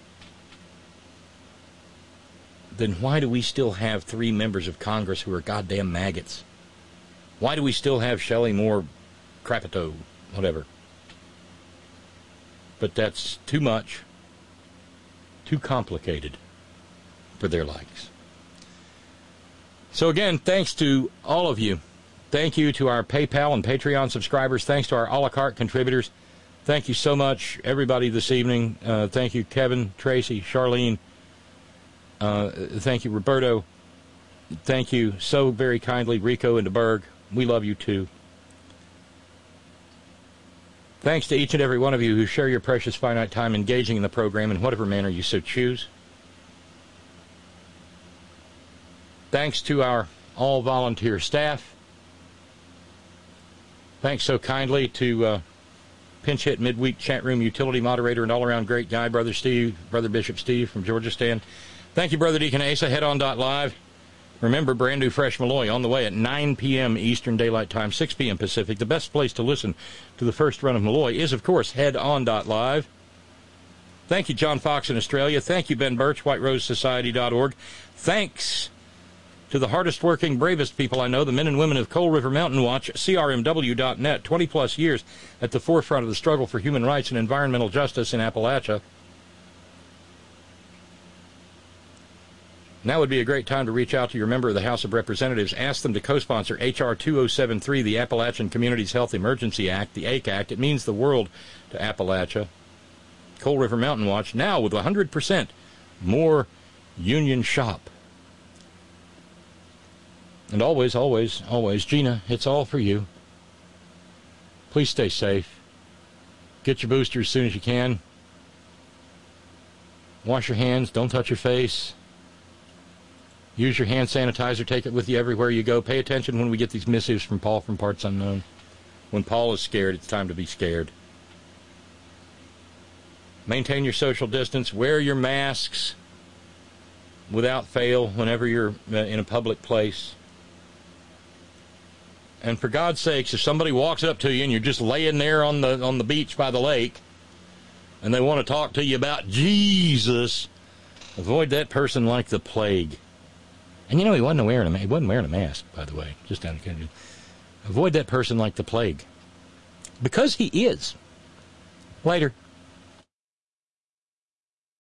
Then why do we still have three members of Congress who are goddamn maggots? Why do we still have Shelley Moore, Crapito, whatever? But that's too much, too complicated for their likes. So again, thanks to all of you. Thank you to our PayPal and Patreon subscribers. Thanks to our a la carte contributors. Thank you so much, everybody, this evening. Uh, thank you, Kevin, Tracy, Charlene. Uh, thank you, Roberto. Thank you so very kindly, Rico and DeBerg. We love you too. Thanks to each and every one of you who share your precious finite time engaging in the program in whatever manner you so choose. Thanks to our all-volunteer staff. Thanks so kindly to uh, pinch hit midweek chat room utility moderator and all-around great guy, Brother Steve, Brother Bishop Steve from Georgia Stan. Thank you, Brother Deacon Asa. Head on dot live. Remember, brand new Fresh Malloy on the way at nine p.m. Eastern Daylight Time, six p.m. Pacific. The best place to listen to the first run of Malloy is, of course, head on dot live. Thank you, John Fox in Australia. Thank you, Ben Birch, white rose society dot org. Thanks to the hardest working, bravest people I know, the men and women of Coal River Mountain Watch, C R M W dot net, twenty-plus years at the forefront of the struggle for human rights and environmental justice in Appalachia. Now would be a great time to reach out to your member of the House of Representatives. Ask them to co-sponsor H R two oh seven three, the Appalachian Communities Health Emergency Act, the A C Act. It means the world to Appalachia. Coal River Mountain Watch, now with one hundred percent more union shop. And always, always, always, Gina, it's all for you. Please stay safe. Get your booster as soon as you can. Wash your hands. Don't touch your face. Use your hand sanitizer. Take it with you everywhere you go. Pay attention when we get these missives from Paul from Parts Unknown. When Paul is scared, it's time to be scared. Maintain your social distance. Wear your masks without fail whenever you're in a public place. And for God's sakes, if somebody walks up to you and you're just laying there on the on the beach by the lake and they want to talk to you about Jesus, avoid that person like the plague. And you know, he wasn't wearing a, he wasn't wearing a mask, by the way. Just down to avoid that person like the plague. Because he is. Later.